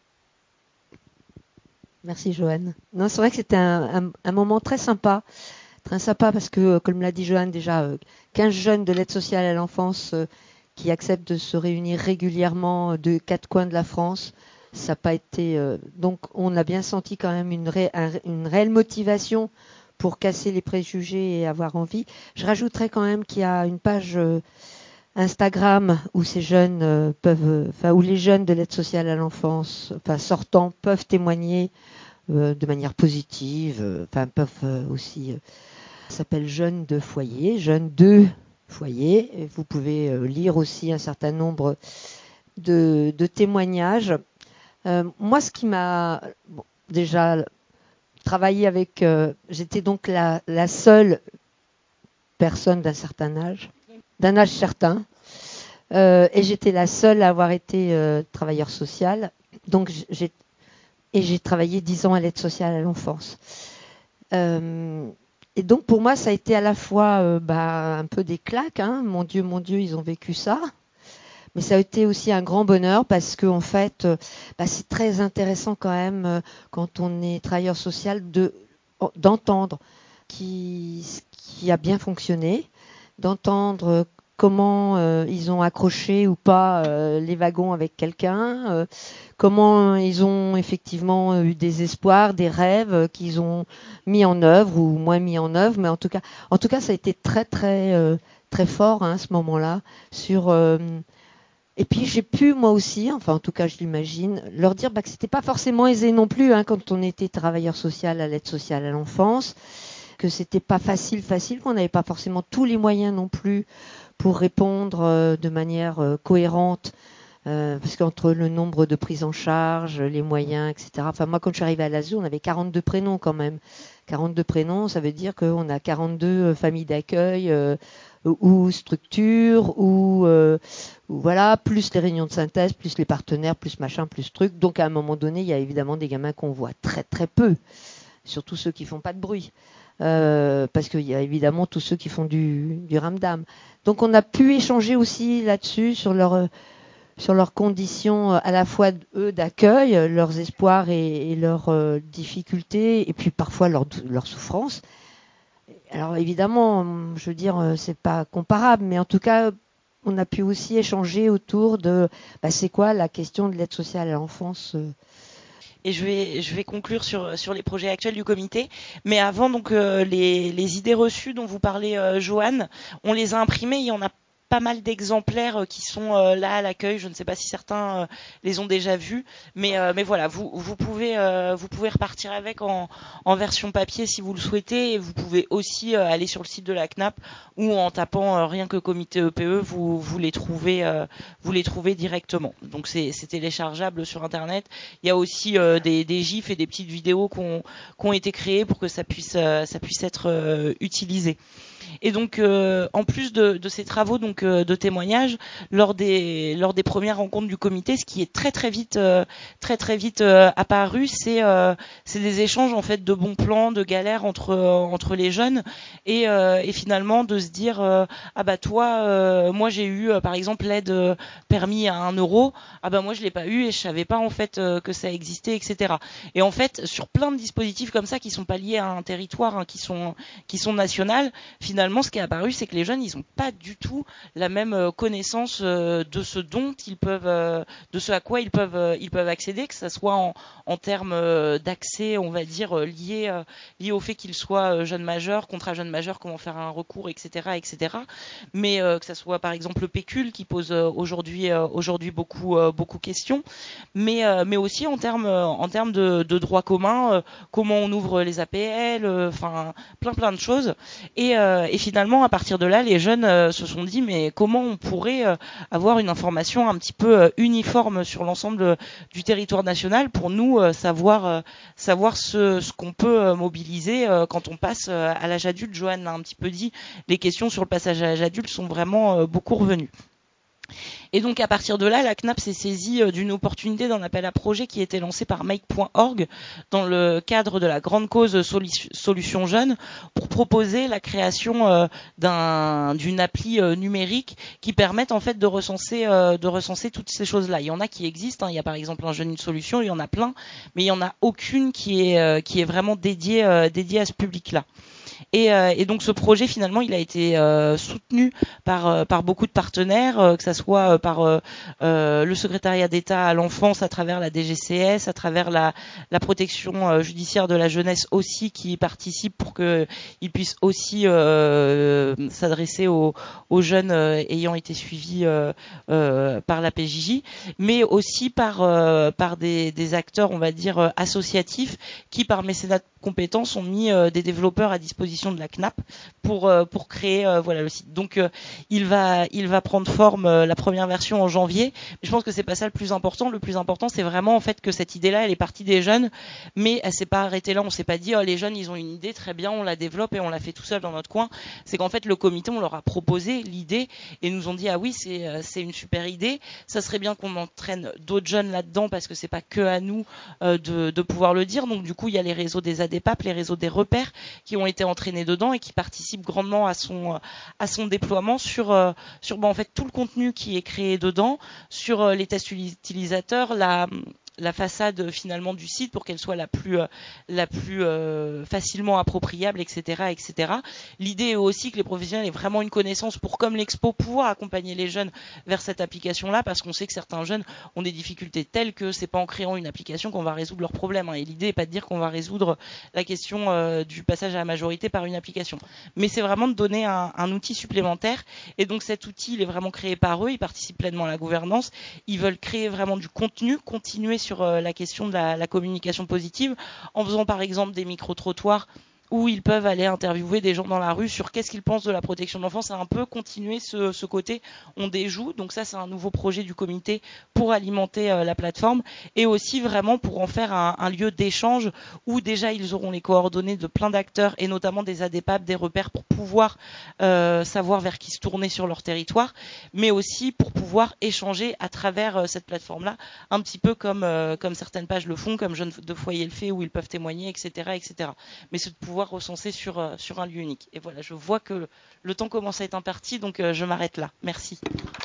Merci Joanne. Non, c'est vrai que c'était un, un, un moment très sympa. Très sympa parce que, comme l'a dit Joanne, déjà quinze jeunes de l'aide sociale à l'enfance euh, qui acceptent de se réunir régulièrement de quatre coins de la France. Ça n'a pas été. Euh, donc, on a bien senti quand même une, ré, un, une réelle motivation pour casser les préjugés et avoir envie. Je rajouterais quand même qu'il y a une page euh, Instagram où ces jeunes euh, peuvent, enfin où les jeunes de l'aide sociale à l'enfance, enfin sortants, peuvent témoigner euh, de manière positive. Euh, enfin, peuvent euh, aussi. Euh, ça s'appelle Jeunes de foyer, Jeunes de foyer. Et vous pouvez euh, lire aussi un certain nombre de, de témoignages. Euh, moi, ce qui m'a bon, déjà travaillé avec, euh, j'étais donc la, la seule personne d'un certain âge, d'un âge certain, euh, et j'étais la seule à avoir été euh, travailleur social. Donc, j'ai, et j'ai travaillé dix ans à l'aide sociale à l'enfance. Euh, et donc, pour moi, ça a été à la fois euh, bah, un peu des claques. Hein. Mon Dieu, mon Dieu, ils ont vécu ça. Mais ça a été aussi un grand bonheur parce que en fait, euh, bah, c'est très intéressant quand même euh, quand on est travailleur social de d'entendre qui qui a bien fonctionné, d'entendre euh, comment euh, ils ont accroché ou pas euh, les wagons avec quelqu'un, euh, comment ils ont effectivement eu des espoirs, des rêves euh, qu'ils ont mis en œuvre ou moins mis en œuvre, mais en tout cas, en tout cas, ça a été très très euh, très fort hein, à ce moment-là sur euh, et puis j'ai pu moi aussi, enfin en tout cas je l'imagine, leur dire bah, que c'était pas forcément aisé non plus hein, quand on était travailleur social à l'aide sociale à l'enfance, que c'était pas facile facile, qu'on n'avait pas forcément tous les moyens non plus pour répondre euh, de manière euh, cohérente, euh, parce qu'entre le nombre de prises en charge, les moyens, et cetera. Enfin moi quand je suis arrivée à l'A S O, on avait quarante-deux prénoms quand même. quarante-deux prénoms, ça veut dire qu'on a quarante-deux familles d'accueil. Euh, ou structure, ou, euh, ou voilà, plus les réunions de synthèse, plus les partenaires, plus machin, plus truc. Donc à un moment donné, il y a évidemment des gamins qu'on voit très très peu, surtout ceux qui font pas de bruit, euh, parce qu'il y a évidemment tous ceux qui font du, du ramdam. Donc on a pu échanger aussi là-dessus sur leur sur leurs conditions à la fois eux d'accueil, leurs espoirs et, et leurs euh, difficultés, et puis parfois leurs leur souffrances. Alors évidemment, je veux dire, c'est pas comparable, mais en tout cas, on a pu aussi échanger autour de, bah, c'est quoi la question de l'aide sociale à l'enfance. Et je vais, je vais conclure sur, sur les projets actuels du comité. Mais avant, donc, euh, les, les idées reçues dont vous parlez, euh, Joanne, on les a imprimées. Il y en a pas mal d'exemplaires qui sont euh, là à l'accueil. Je ne sais pas si certains euh, les ont déjà vus, mais euh, mais voilà, vous vous pouvez euh, vous pouvez repartir avec en, en version papier si vous le souhaitez, et vous pouvez aussi euh, aller sur le site de la C N A P ou en tapant euh, rien que comité E P E, vous vous les trouvez euh, vous les trouvez directement. Donc c'est c'est téléchargeable sur internet. Il y a aussi euh, des des gifs et des petites vidéos qui ont qui ont été créées pour que ça puisse euh, ça puisse être euh, utilisé. Et donc, euh, en plus de, de ces travaux donc donc euh, de témoignages lors des lors des premières rencontres du comité. Ce qui est très très vite euh, très très vite euh, apparu, c'est euh, c'est des échanges en fait de bons plans, de galères entre euh, entre les jeunes et euh, et finalement de se dire euh, ah bah toi euh, moi j'ai eu euh, par exemple l'aide euh, permis à un euro, ah bah moi je l'ai pas eu et je savais pas en fait euh, que ça existait, et cetera. Et en fait sur plein de dispositifs comme ça qui sont pas liés à un territoire, hein, qui sont qui sont nationales, finalement ce qui est apparu c'est que les jeunes ils ont pas du tout la même euh, connaissance euh, de ce dont ils peuvent euh, de ce à quoi ils peuvent euh, ils peuvent accéder, que ça soit en, en termes euh, d'accès on va dire euh, lié euh, lié au fait qu'ils soient euh, jeunes majeurs, contrat jeunes majeurs, comment faire un recours, etc etc mais euh, que ça soit par exemple le pécule qui pose euh, aujourd'hui euh, aujourd'hui beaucoup euh, beaucoup question, mais euh, mais aussi en termes euh, en termes de, de droit commun, euh, comment on ouvre les A P L, enfin euh, plein plein de choses. Et, euh, et finalement à partir de là les jeunes euh, se sont dit mais comment on pourrait euh, avoir une information un petit peu euh, uniforme sur l'ensemble euh, du territoire national pour nous euh, savoir euh, savoir ce, ce qu'on peut euh, mobiliser euh, quand on passe euh, à l'âge adulte. Joanne l'a un petit peu dit, les questions sur le passage à l'âge adulte sont vraiment euh, beaucoup revenues. Et donc à partir de là, la C N A P s'est saisie euh, d'une opportunité d'un appel à projet qui était lancé par make point org dans le cadre de la grande cause Solu- Solutions Jeunes pour proposer la création euh, d'un, d'une appli euh, numérique qui permette en fait de recenser, euh, de recenser toutes ces choses-là. Il y en a qui existent, hein. Il y a par exemple un jeune une solution, il y en a plein, mais il y en a aucune qui est euh, qui est vraiment dédiée euh, dédiée à ce public-là. Et, euh, et donc ce projet finalement il a été euh, soutenu par euh, par beaucoup de partenaires, euh, que ça soit euh, par euh, euh, le secrétariat d'État à l'enfance à travers la D G C S, à travers la la protection euh, judiciaire de la jeunesse aussi qui participe pour que ils puissent aussi euh, s'adresser aux, aux jeunes euh, ayant été suivis euh, euh, par la P J J, mais aussi par euh, par des des acteurs on va dire euh, associatifs qui par mécénat de compétences ont mis euh, des développeurs à disposition de la C N A P pour euh, pour créer euh, voilà le site. Donc euh, il va il va prendre forme euh, la première version en janvier. Mais je pense que c'est pas ça le plus important. Le plus important c'est vraiment en fait que cette idée-là elle est partie des jeunes, mais elle s'est pas arrêtée là. On s'est pas dit oh les jeunes ils ont une idée très bien, on la développe et on la fait tout seul dans notre coin. C'est qu'en fait le comité on leur a proposé l'idée et nous ont dit ah oui c'est euh, c'est une super idée. Ça serait bien qu'on entraîne d'autres jeunes là-dedans parce que c'est pas que à nous euh, de de pouvoir le dire. Donc du coup il y a les réseaux des A D P A P, les réseaux des repères qui ont été entraînés dedans et qui participent grandement à son à son déploiement sur euh, sur bah, en fait tout le contenu qui est créé dedans, sur euh, les tests utilisateurs, la la façade finalement du site pour qu'elle soit la plus euh, la plus euh, facilement appropriable, et cetera, et cetera. L'idée est aussi que les professionnels aient vraiment une connaissance pour, comme l'expo, pouvoir accompagner les jeunes vers cette application-là, parce qu'on sait que certains jeunes ont des difficultés telles que c'est pas en créant une application qu'on va résoudre leurs problèmes. Hein. Et l'idée est pas de dire qu'on va résoudre la question euh, du passage à la majorité par une application, mais c'est vraiment de donner un, un outil supplémentaire. Et donc cet outil, il est vraiment créé par eux. Ils participent pleinement à la gouvernance. Ils veulent créer vraiment du contenu, continuer sur euh, la question de la, la communication positive, en faisant par exemple des micro-trottoirs où ils peuvent aller interviewer des gens dans la rue sur qu'est-ce qu'ils pensent de la protection de l'enfance. C'est un peu continuer ce, ce côté on déjoue. Donc ça, c'est un nouveau projet du comité pour alimenter euh, la plateforme et aussi vraiment pour en faire un, un lieu d'échange où déjà ils auront les coordonnées de plein d'acteurs et notamment des A D P A P, des repères pour pouvoir euh, savoir vers qui se tourner sur leur territoire, mais aussi pour pouvoir échanger à travers euh, cette plateforme-là, un petit peu comme euh, comme certaines pages le font, comme Jeunes de Foyer le fait, où ils peuvent témoigner, et cetera, et cetera. Mais c'est de pouvoir recenser sur euh, sur un lieu unique. Et voilà, je vois que le, le temps commence à être imparti, donc euh, je m'arrête là. Merci.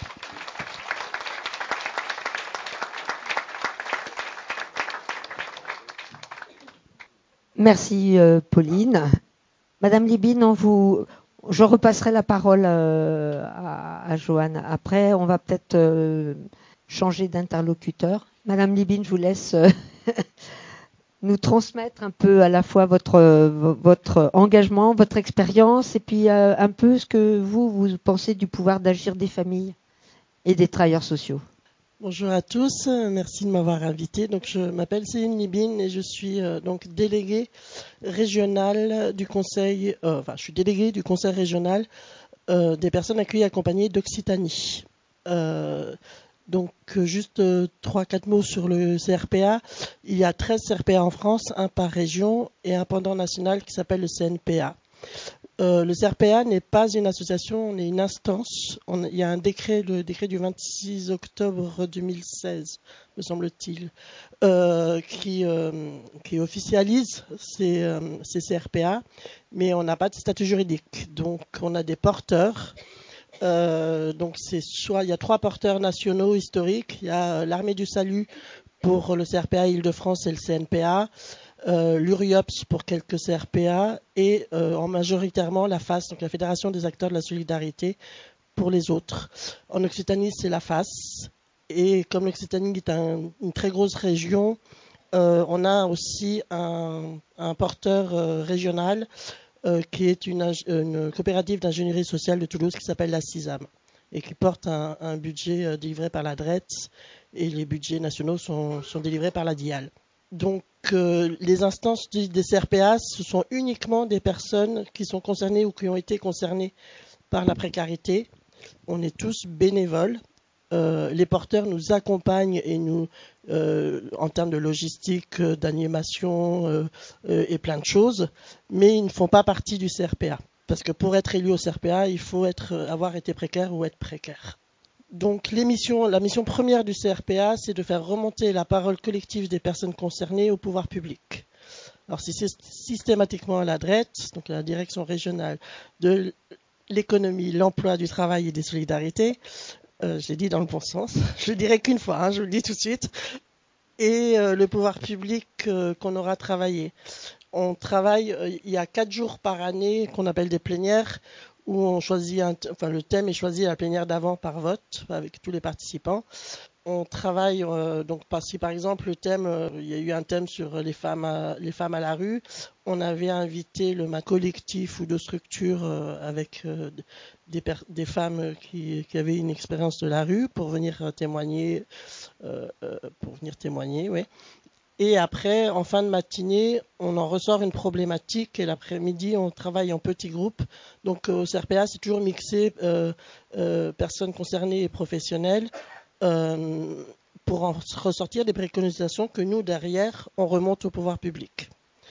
Merci euh, Pauline. Madame Libine, on vous, je repasserai la parole euh, à, à Joanne. Après, on va peut-être euh, changer d'interlocuteur. Madame Libine, je vous laisse euh, nous transmettre un peu à la fois votre votre engagement, votre expérience, et puis euh, un peu ce que vous vous pensez du pouvoir d'agir des familles et des travailleurs sociaux. Bonjour à tous, merci de m'avoir invité. Donc, je m'appelle Céline Libine et je suis euh, donc déléguée régionale du conseil, euh, enfin, je suis déléguée du conseil régional euh, des personnes accueillies et accompagnées d'Occitanie. Euh, donc, juste euh, trois quatre mots sur le C R P A. Il y a treize C R P A en France, un par région et un pendant national qui s'appelle le C N P A. Euh, le C R P A n'est pas une association, on est une instance. On, il y a un décret, le décret du vingt-six octobre deux mille seize, me semble-t-il, euh, qui, euh, qui officialise ces, euh, ces C R P A, mais on n'a pas de statut juridique. Donc on a des porteurs. Euh, donc c'est soit il y a trois porteurs nationaux historiques. Il y a euh, l'Armée du Salut pour le C R P A Île-de-France et le C N P A. Euh, L'URIOPS pour quelques C R P A et euh, en majoritairement la F A S, donc la Fédération des acteurs de la solidarité, pour les autres. En Occitanie, c'est la F A S. Et comme l'Occitanie est un, une très grosse région, euh, on a aussi un, un porteur euh, régional euh, qui est une, une coopérative d'ingénierie sociale de Toulouse qui s'appelle la CISAM et qui porte un, un budget euh, délivré par la D R E T S et les budgets nationaux sont, sont délivrés par la D I A L. Donc, euh, les instances du, des C R P A, ce sont uniquement des personnes qui sont concernées ou qui ont été concernées par la précarité. On est tous bénévoles. Euh, les porteurs nous accompagnent et nous, euh, en termes de logistique, euh, d'animation euh, euh, et plein de choses, mais ils ne font pas partie du C R P A. Parce que pour être élu au C R P A, il faut être, avoir été précaire ou être précaire. Donc la mission première du C R P A, c'est de faire remonter la parole collective des personnes concernées au pouvoir public. Alors c'est systématiquement à la D R E T S, donc la direction régionale de l'économie, l'emploi, du travail et des solidarités. Euh, je l'ai dit dans le bon sens. Je le dirai qu'une fois, hein, je vous le dis tout de suite. Et euh, le pouvoir public euh, qu'on aura travaillé. On travaille, euh, il y a quatre jours par année qu'on appelle des plénières, où on choisit un, enfin le thème est choisi à la plénière d'avant par vote avec tous les participants. On travaille euh, donc par, si par exemple le thème, euh, il y a eu un thème sur les femmes, à, les femmes à la rue, on avait invité le ma collectif ou de structures euh, avec euh, des, per, des femmes qui, qui avaient une expérience de la rue pour venir témoigner, euh, euh, pour venir témoigner, oui. Et après, en fin de matinée, on en ressort une problématique et l'après-midi, on travaille en petits groupes. Donc au C R P A, c'est toujours mixé euh, euh, personnes concernées et professionnelles euh, pour en ressortir des préconisations que nous, derrière, on remonte au pouvoir public.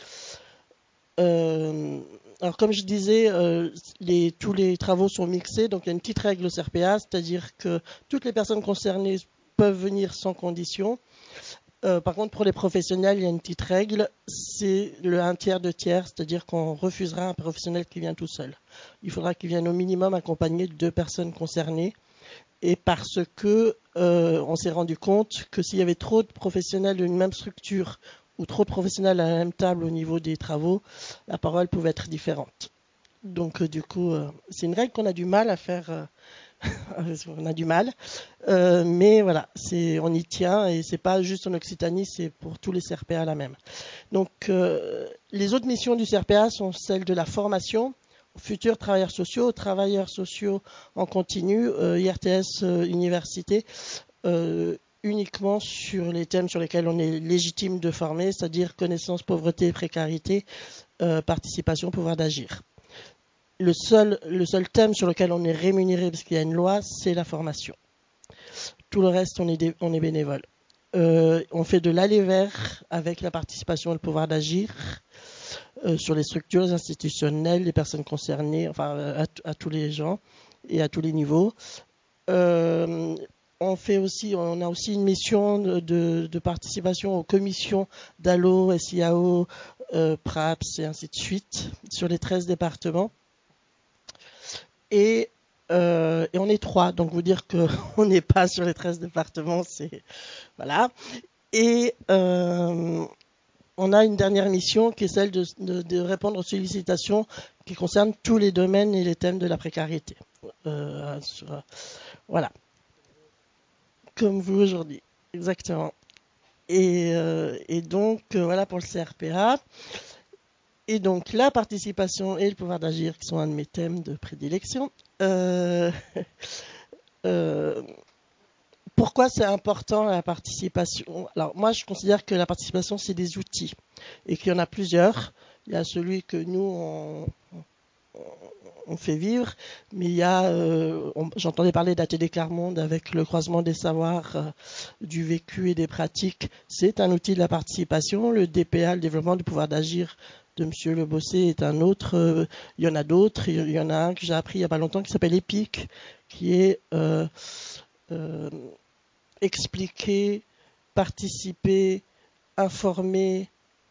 Euh, alors comme je disais, euh, les, tous les travaux sont mixés, donc il y a une petite règle au C R P A, c'est-à-dire que toutes les personnes concernées peuvent venir sans condition. Euh, par contre, pour les professionnels, il y a une petite règle, c'est le un tiers, deux tiers, c'est-à-dire qu'on refusera un professionnel qui vient tout seul. Il faudra qu'il vienne au minimum accompagné de deux personnes concernées. Et parce que euh, on s'est rendu compte que s'il y avait trop de professionnels d'une même structure ou trop de professionnels à la même table au niveau des travaux, la parole pouvait être différente. Donc euh, du coup, euh, c'est une règle qu'on a du mal à faire. Euh, on a du mal, euh, mais voilà, c'est, on y tient et c'est pas juste en Occitanie, c'est pour tous les C R P A la même. Donc, euh, les autres missions du C R P A sont celles de la formation aux futurs travailleurs sociaux, aux travailleurs sociaux en continu, euh, I R T S euh, université, euh, uniquement sur les thèmes sur lesquels on est légitime de former, c'est-à-dire connaissance, pauvreté, précarité, euh, participation, pouvoir d'agir. Le seul, le seul thème sur lequel on est rémunéré, parce qu'il y a une loi, c'est la formation. Tout le reste, on est, dé, on est bénévole. Euh, on fait de l'aller vers avec la participation et le pouvoir d'agir euh, sur les structures institutionnelles, les personnes concernées, enfin à, à tous les gens et à tous les niveaux. Euh, on fait aussi, on a aussi une mission de, de, de participation aux commissions d'A L O, S I A O, euh, P R A P S et ainsi de suite sur les treize départements. Et, euh, et on est trois, donc vous dire qu'on n'est pas sur les treize départements, c'est voilà. Et euh, on a une dernière mission qui est celle de, de, de répondre aux sollicitations qui concernent tous les domaines et les thèmes de la précarité. Euh, sur, voilà, comme vous aujourd'hui, exactement. Et, euh, et donc euh, voilà pour le C R P A. Et donc la participation et le pouvoir d'agir qui sont un de mes thèmes de prédilection. Euh, euh, pourquoi c'est important la participation? Alors moi je considère que la participation c'est des outils et qu'il y en a plusieurs. Il y a celui que nous on, on fait vivre, mais il y a, euh, on, j'entendais parler d'Atelier Clermont avec le croisement des savoirs, euh, du vécu et des pratiques. C'est un outil de la participation. Le D P A, le développement du pouvoir d'agir, de Monsieur Le Bossé est un autre. Euh, il y en a d'autres. Il y en a un que j'ai appris il n'y a pas longtemps qui s'appelle EPIC, qui est euh, euh, expliquer, participer, informer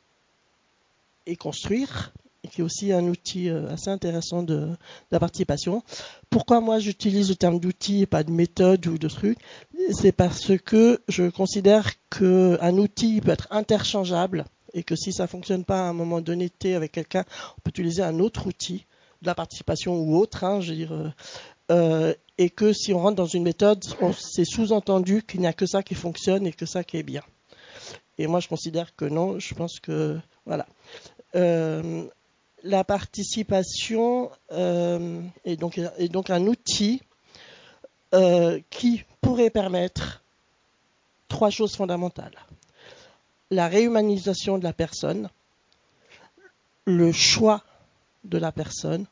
et construire, et qui est aussi un outil euh, assez intéressant de, de la participation. Pourquoi moi j'utilise le terme d'outil et pas de méthode ou de truc? C'est parce que je considère qu'un outil peut être interchangeable et que si ça ne fonctionne pas à un moment donné T avec quelqu'un, on peut utiliser un autre outil de la participation ou autre, hein, je veux dire, euh, euh, et que si on rentre dans une méthode, on, c'est sous-entendu qu'il n'y a que ça qui fonctionne et que ça qui est bien. Et moi je considère que non, je pense que voilà. Euh, la participation euh, est, donc, est donc un outil euh, qui pourrait permettre trois choses fondamentales. La réhumanisation de la personne, le choix de la personne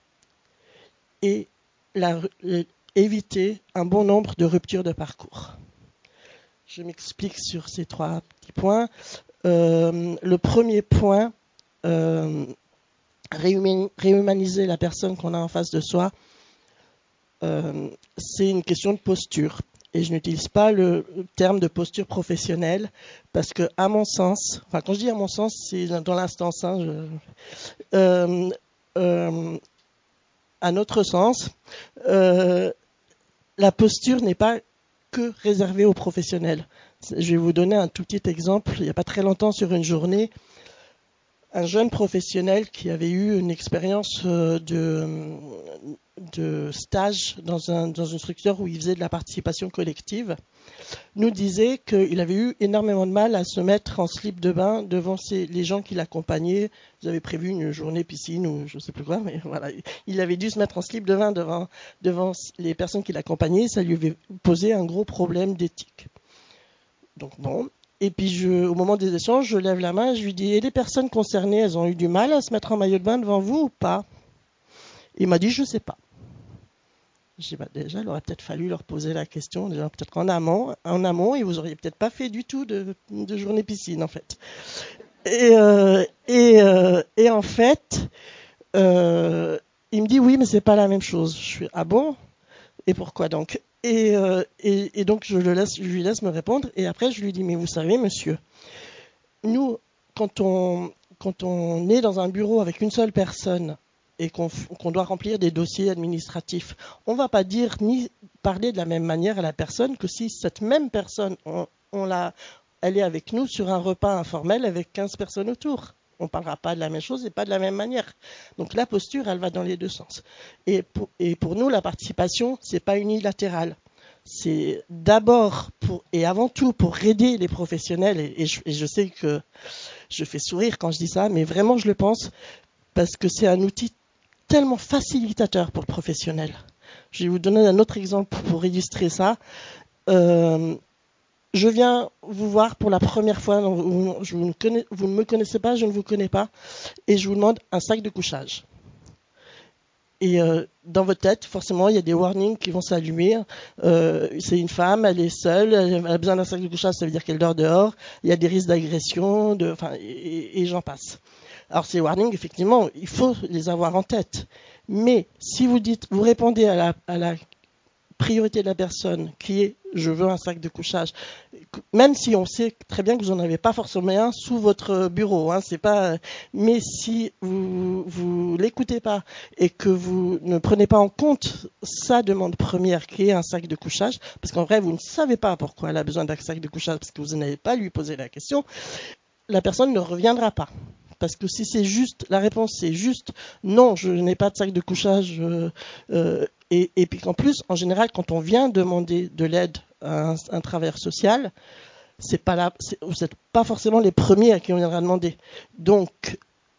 et la, éviter un bon nombre de ruptures de parcours. Je m'explique sur ces trois petits points. Euh, le premier point, euh, réhumaniser la personne qu'on a en face de soi, euh, c'est une question de posture. Et je n'utilise pas le terme de posture professionnelle parce que, à mon sens, enfin quand je dis à mon sens, c'est dans l'instance, hein, je, euh, euh, à notre sens, euh, la posture n'est pas que réservée aux professionnels. Je vais vous donner un tout petit exemple. Il n'y a pas très longtemps, sur une journée, un jeune professionnel qui avait eu une expérience de, de stage dans, un, dans une structure où il faisait de la participation collective, nous disait qu'il avait eu énormément de mal à se mettre en slip de bain devant ses, les gens qui l'accompagnaient. Ils avaient prévu une journée piscine ou je ne sais plus quoi, mais voilà. Il avait dû se mettre en slip de bain devant, devant les personnes qui l'accompagnaient. Ça lui avait posé un gros problème d'éthique. Donc bon. Et puis, je, au moment des échanges, je lève la main et je lui dis « Et les personnes concernées, elles ont eu du mal à se mettre en maillot de bain devant vous ou pas ?» Il m'a dit « Je ne sais pas. » J'ai dit bah, « Déjà, il aurait peut-être fallu leur poser la question, déjà peut-être en amont, en amont, et vous n'auriez peut-être pas fait du tout de, de journée piscine, en fait. » Et, euh, et, euh, et en fait, euh, il me dit « Oui, mais ce n'est pas la même chose. » Je suis « Ah bon ? Et pourquoi donc ?» Et, euh, et, et donc je, le laisse, je lui laisse me répondre et après je lui dis mais vous savez monsieur, nous quand on, quand on est dans un bureau avec une seule personne et qu'on, qu'on doit remplir des dossiers administratifs, on ne va pas dire ni parler de la même manière à la personne que si cette même personne, on, on l'a, elle est avec nous sur un repas informel avec quinze personnes autour. On ne parlera pas de la même chose et pas de la même manière. Donc la posture, elle va dans les deux sens. Et pour, et pour nous, la participation, ce n'est pas unilatéral. C'est d'abord pour, et avant tout pour aider les professionnels. Et, et, je, et je sais que je fais sourire quand je dis ça, mais vraiment je le pense, parce que c'est un outil tellement facilitateur pour le professionnel. Je vais vous donner un autre exemple pour illustrer ça. Euh, Je viens vous voir pour la première fois, je vous, ne connais, vous ne me connaissez pas, je ne vous connais pas, et je vous demande un sac de couchage. Et euh, dans votre tête, forcément, il y a des warnings qui vont s'allumer. Euh, c'est une femme, elle est seule, elle a besoin d'un sac de couchage, ça veut dire qu'elle dort dehors. Il y a des risques d'agression, de, enfin, et, et j'en passe. Alors ces warnings, effectivement, il faut les avoir en tête. Mais si vous dites, vous répondez à la, à la priorité de la personne qui est je veux un sac de couchage, même si on sait très bien que vous n'en avez pas forcément un sous votre bureau, hein, c'est pas, mais si vous vous l'écoutez pas et que vous ne prenez pas en compte sa demande première qui est un sac de couchage, parce qu'en vrai vous ne savez pas pourquoi elle a besoin d'un sac de couchage parce que vous n'avez pas lui posé la question, la personne ne reviendra pas. Parce que si c'est juste, la réponse c'est juste non, je n'ai pas de sac de couchage, euh, euh, et, et puis qu'en plus, en général, quand on vient demander de l'aide à un, un travailleur social, c'est pas là, c'est, vous n'êtes pas forcément les premiers à qui on viendra demander. Donc,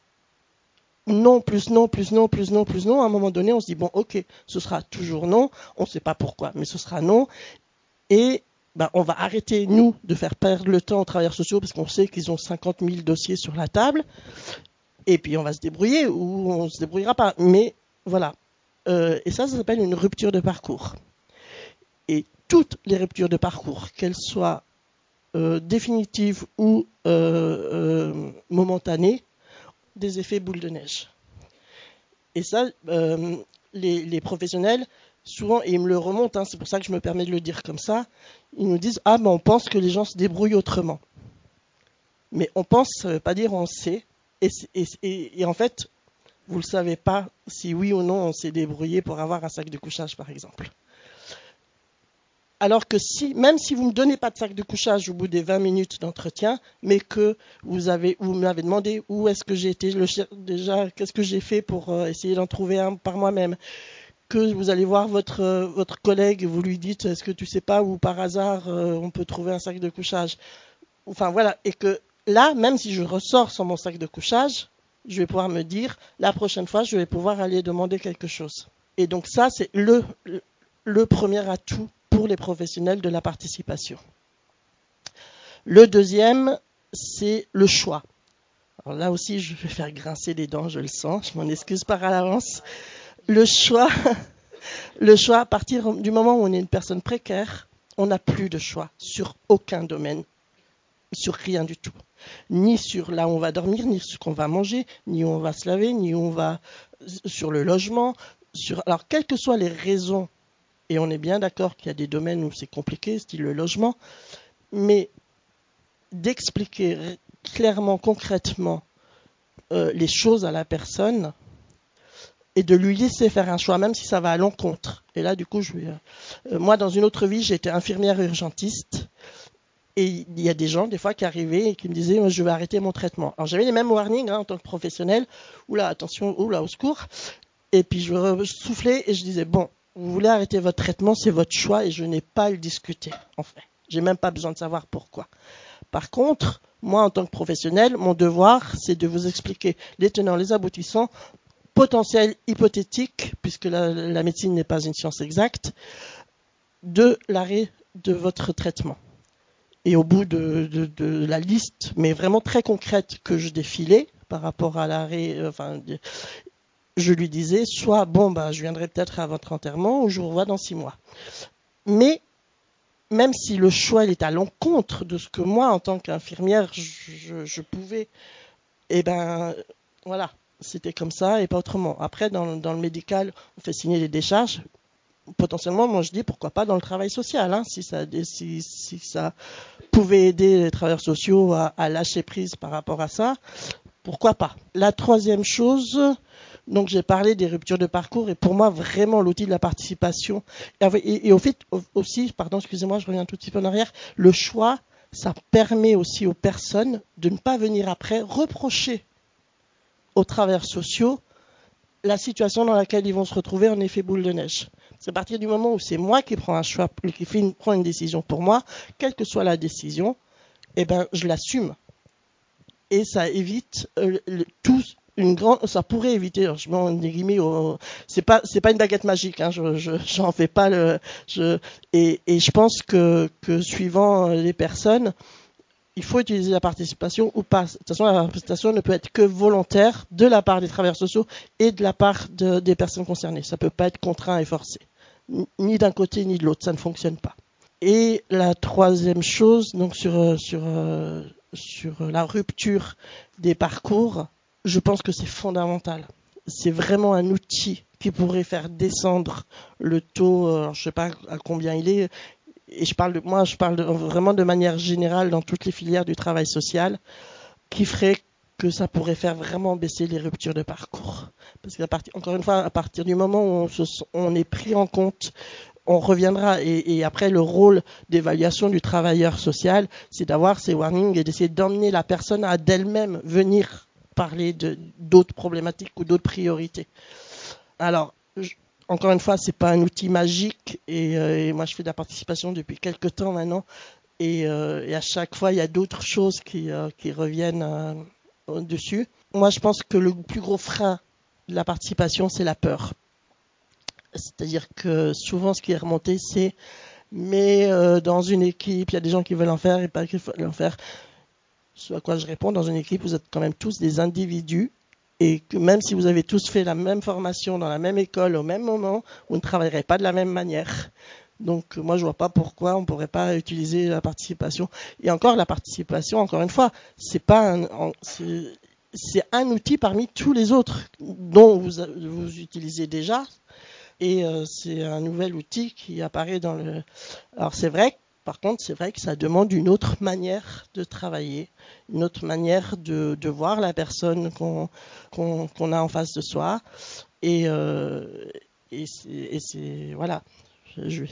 non, plus non, plus non, plus non, plus non, à un moment donné, on se dit, bon, ok, ce sera toujours non, on ne sait pas pourquoi, mais ce sera non, et ben, on va arrêter, nous, de faire perdre le temps aux travailleurs sociaux parce qu'on sait qu'ils ont cinquante mille dossiers sur la table. Et puis, on va se débrouiller ou on ne se débrouillera pas. Mais voilà. Euh, et ça, ça s'appelle une rupture de parcours. Et toutes les ruptures de parcours, qu'elles soient euh, définitives ou euh, euh, momentanées, des effets boule de neige. Et ça, euh, les, les professionnels, souvent, et ils me le remontent, hein, c'est pour ça que je me permets de le dire comme ça, ils nous disent « Ah, mais on pense que les gens se débrouillent autrement ». Mais on pense, ça ne veut pas dire on sait. Et, et, et, et en fait, vous ne le savez pas si oui ou non on s'est débrouillé pour avoir un sac de couchage, par exemple. Alors que si, même si vous ne me donnez pas de sac de couchage au bout des vingt minutes d'entretien, mais que vous, avez, vous m'avez demandé où est-ce que j'ai été, le, déjà, qu'est-ce que j'ai fait pour euh, essayer d'en trouver un par moi-même, que vous allez voir votre, euh, votre collègue et vous lui dites, est-ce que tu sais pas où par hasard euh, on peut trouver un sac de couchage. Enfin voilà, et que là, même si je ressors sans mon sac de couchage, je vais pouvoir me dire, la prochaine fois, je vais pouvoir aller demander quelque chose. Et donc ça, c'est le, le premier atout pour les professionnels de la participation. Le deuxième, c'est le choix. Alors là aussi, je vais faire grincer les dents, je le sens, je m'en excuse par avance. Le choix, le choix, à partir du moment où on est une personne précaire, on n'a plus de choix sur aucun domaine, sur rien du tout. Ni sur là où on va dormir, ni sur ce qu'on va manger, ni où on va se laver, ni où on va sur le logement. Sur... Alors, quelles que soient les raisons, et on est bien d'accord qu'il y a des domaines où c'est compliqué, style le logement, mais d'expliquer clairement, concrètement euh, les choses à la personne et de lui laisser faire un choix, même si ça va à l'encontre. Et là, du coup, je vais, euh, moi, dans une autre vie, j'étais infirmière urgentiste. Et il y a des gens, des fois, qui arrivaient et qui me disaient, je vais arrêter mon traitement. Alors, j'avais les mêmes warnings hein, en tant que professionnel. Oula, attention, oula, au secours. Et puis, je soufflais et je disais, bon, vous voulez arrêter votre traitement, c'est votre choix et je n'ai pas à le discuter, en fait. J'ai même pas besoin de savoir pourquoi. Par contre, moi, en tant que professionnel, mon devoir, c'est de vous expliquer les tenants, les aboutissants, potentiels, hypothétiques, puisque la, la médecine n'est pas une science exacte, de l'arrêt de votre traitement. Et au bout de, de, de la liste, mais vraiment très concrète que je défilais par rapport à l'arrêt, euh, enfin, je lui disais, soit bon, bah, je viendrai peut-être à votre enterrement ou je vous revois dans six mois. Mais même si le choix il est à l'encontre de ce que moi, en tant qu'infirmière, je, je, je pouvais, eh ben, voilà, c'était comme ça et pas autrement. Après, dans, dans le médical, on fait signer des décharges. Potentiellement, moi je dis pourquoi pas dans le travail social, hein, si ça, si, si ça pouvait aider les travailleurs sociaux à, à lâcher prise par rapport à ça, pourquoi pas. La troisième chose, donc j'ai parlé des ruptures de parcours et pour moi vraiment l'outil de la participation et, et, et au fait aussi, pardon, excusez-moi, je reviens un tout petit peu en arrière, le choix, ça permet aussi aux personnes de ne pas venir après reprocher aux travailleurs sociaux la situation dans laquelle ils vont se retrouver en effet boule de neige. C'est à partir du moment où c'est moi qui prends un choix, qui fait une, prend une décision pour moi, quelle que soit la décision, eh ben, je l'assume. Et ça évite euh, le, tout, une grande, ça pourrait éviter, alors je mets des guillemets, au, c'est pas, c'est pas une baguette magique, hein, je, je, j'en fais pas le, je, et, et je pense que, que suivant les personnes, il faut utiliser la participation ou pas. De toute façon, la participation ne peut être que volontaire de la part des travailleurs sociaux et de la part de, des personnes concernées. Ça ne peut pas être contraint et forcé. Ni d'un côté ni de l'autre, ça ne fonctionne pas. Et la troisième chose, donc sur, sur, sur la rupture des parcours, je pense que c'est fondamental. C'est vraiment un outil qui pourrait faire descendre le taux, alors je ne sais pas à combien il est, et je parle de, moi, je parle de, vraiment de manière générale dans toutes les filières du travail social, qui ferait que ça pourrait faire vraiment baisser les ruptures de parcours. Parce qu'à partir, encore une fois, à partir du moment où on, se, on est pris en compte, on reviendra. Et, et après, le rôle d'évaluation du travailleur social, c'est d'avoir ces warnings et d'essayer d'emmener la personne à d'elle-même venir parler de, d'autres problématiques ou d'autres priorités. Alors, je, encore une fois, c'est pas un outil magique et, euh, et moi je fais de la participation depuis quelques temps maintenant et, euh, et à chaque fois il y a d'autres choses qui, euh, qui reviennent euh, au-dessus. Moi je pense que le plus gros frein de la participation c'est la peur. C'est-à-dire que souvent ce qui est remonté c'est mais euh, dans une équipe il y a des gens qui veulent en faire et pas qui veulent en faire. Ce à quoi je réponds, dans une équipe vous êtes quand même tous des individus. Et que même si vous avez tous fait la même formation dans la même école au même moment, vous ne travaillerez pas de la même manière. Donc moi je vois pas pourquoi on pourrait pas utiliser la participation. Et encore la participation, encore une fois, c'est pas un, c'est, c'est un outil parmi tous les autres dont vous, vous utilisez déjà. Et euh, c'est un nouvel outil qui apparaît dans le... Alors c'est vrai, par contre, c'est vrai que ça demande une autre manière de travailler, une autre manière de, de voir la personne qu'on, qu'on, qu'on a en face de soi. Et, euh, et, c'est, et c'est... Voilà. Je,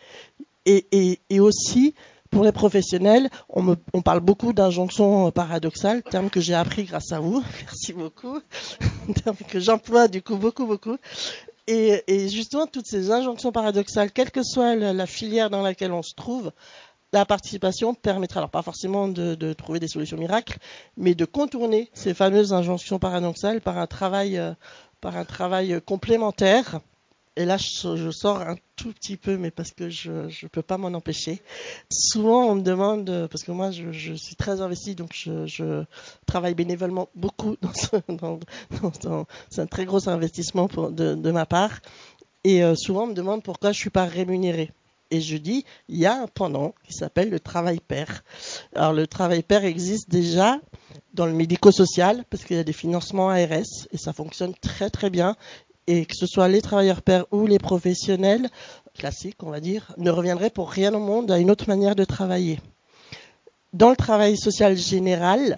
et, et, et aussi... Pour les professionnels, on, me, on parle beaucoup d'injonctions paradoxales, terme que j'ai appris grâce à vous. Merci beaucoup. Terme que j'emploie du coup beaucoup, beaucoup. Et, et justement, toutes ces injonctions paradoxales, quelle que soit la, la filière dans laquelle on se trouve, la participation permettra, alors pas forcément de, de trouver des solutions miracles, mais de contourner ces fameuses injonctions paradoxales par un travail, euh, par un travail complémentaire. Et là, je, je sors un tout petit peu, mais parce que je ne peux pas m'en empêcher. Souvent, on me demande, parce que moi, je, je suis très investi, donc je, je travaille bénévolement beaucoup. Dans ce, dans, dans, dans, c'est un très gros investissement pour, de, de ma part. Et euh, souvent, on me demande pourquoi je ne suis pas rémunéré. Et je dis, il y a un pendant qui s'appelle le travail pair. Alors, le travail pair existe déjà dans le médico-social, parce qu'il y a des financements A R S, et ça fonctionne très très bien. Et que ce soit les travailleurs pairs ou les professionnels classiques, on va dire, ne reviendraient pour rien au monde à une autre manière de travailler. Dans le travail social général,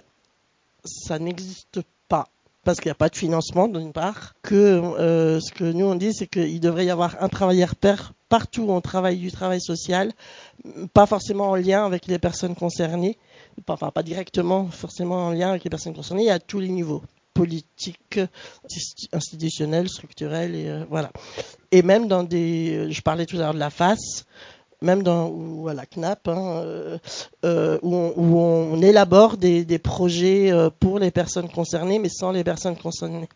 ça n'existe pas, parce qu'il n'y a pas de financement, d'une part. Que euh, ce que nous on dit, c'est qu'il devrait y avoir un travailleur pair partout où on travaille du travail social, pas forcément en lien avec les personnes concernées, enfin pas directement forcément en lien avec les personnes concernées, à tous les niveaux. Politique, institutionnel, structurel, et euh, voilà. Et même dans des, je parlais tout à l'heure de la F A S, même dans ou à la C N A P, hein, euh, euh, où, on, où on élabore des, des projets euh, pour les personnes concernées, mais sans les personnes concernées.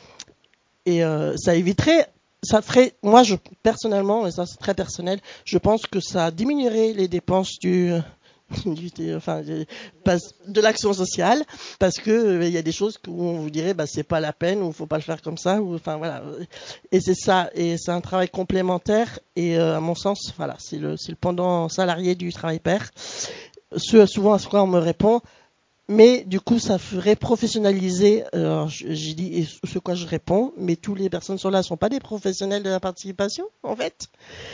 Et euh, ça éviterait, ça ferait, moi je personnellement, et ça c'est très personnel, je pense que ça diminuerait les dépenses du Du, enfin, de, de l'action sociale, parce que il euh, y a des choses où on vous dirait bah c'est pas la peine, ou faut pas le faire comme ça, ou enfin voilà. Et c'est ça, et c'est un travail complémentaire, et euh, à mon sens, voilà, c'est le c'est le pendant salarié du travail pair. Ce souvent à ce quoi on me répond, mais du coup ça ferait professionnaliser. Alors j'ai dit et ce quoi je réponds, mais toutes les personnes sur là sont pas des professionnels de la participation en fait.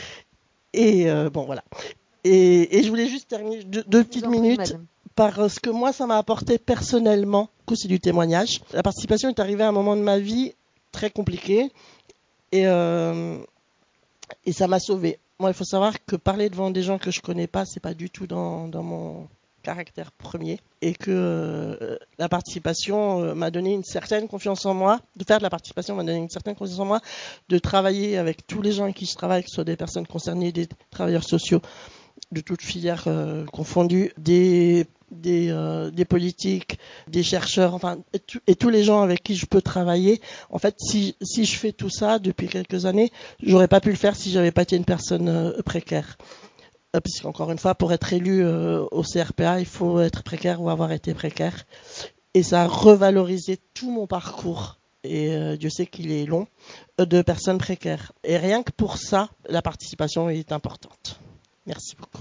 Et euh, bon voilà. Et, et je voulais juste terminer deux, deux petites minutes prie, par ce que moi ça m'a apporté personnellement. Du coup, c'est du témoignage. La participation est arrivée à un moment de ma vie très compliqué et, euh, et ça m'a sauvé. Moi, il faut savoir que parler devant des gens que je connais pas, c'est pas du tout dans, dans mon caractère premier, et que euh, la participation euh, m'a donné une certaine confiance en moi. De faire de la participation m'a donné une certaine confiance en moi, de travailler avec tous les gens avec qui je travaille, que ce soit des personnes concernées, des travailleurs sociaux, de toutes filières euh, confondues, des des, euh, des politiques, des chercheurs, enfin et, tout, et tous les gens avec qui je peux travailler. En fait, si si je fais tout ça depuis quelques années, j'aurais pas pu le faire si j'avais pas été une personne euh, précaire. Euh, puisqu'encore une fois, pour être élu euh, au C R P A, il faut être précaire ou avoir été précaire. Et ça a revalorisé tout mon parcours. Et euh, Dieu sait qu'il est long, euh, de personnes précaires. Et rien que pour ça, la participation est importante. Merci beaucoup.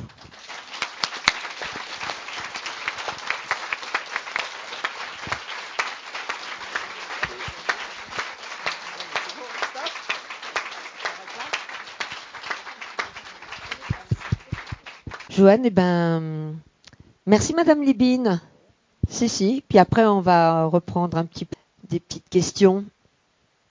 Joanne, eh ben, merci Madame Libine. Si, si. Puis après, on va reprendre un petit peu des petites questions. Joanne ?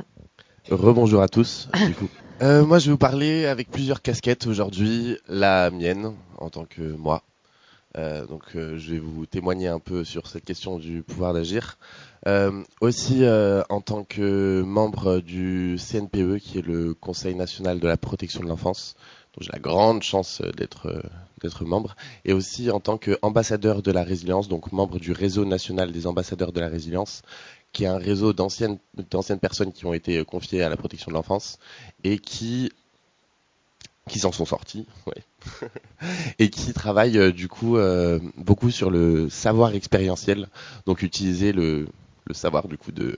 Rebonjour à tous, du coup. Euh, moi, je vais vous parler avec plusieurs casquettes aujourd'hui. La mienne, en tant que moi. Euh, donc, euh, je vais vous témoigner un peu sur cette question du pouvoir d'agir. Euh, aussi, euh, en tant que membre du C N P E, qui est le Conseil national de la protection de l'enfance, dont j'ai la grande chance d'être euh, d'être membre, et aussi en tant qu'ambassadeur de la résilience, donc membre du réseau national des ambassadeurs de la résilience, qui est un réseau d'anciennes d'anciennes personnes qui ont été confiées à la protection de l'enfance et qui qui s'en sont sortis, ouais. Et qui travaillent euh, du coup euh, beaucoup sur le savoir expérientiel, donc utiliser le, le savoir du coup de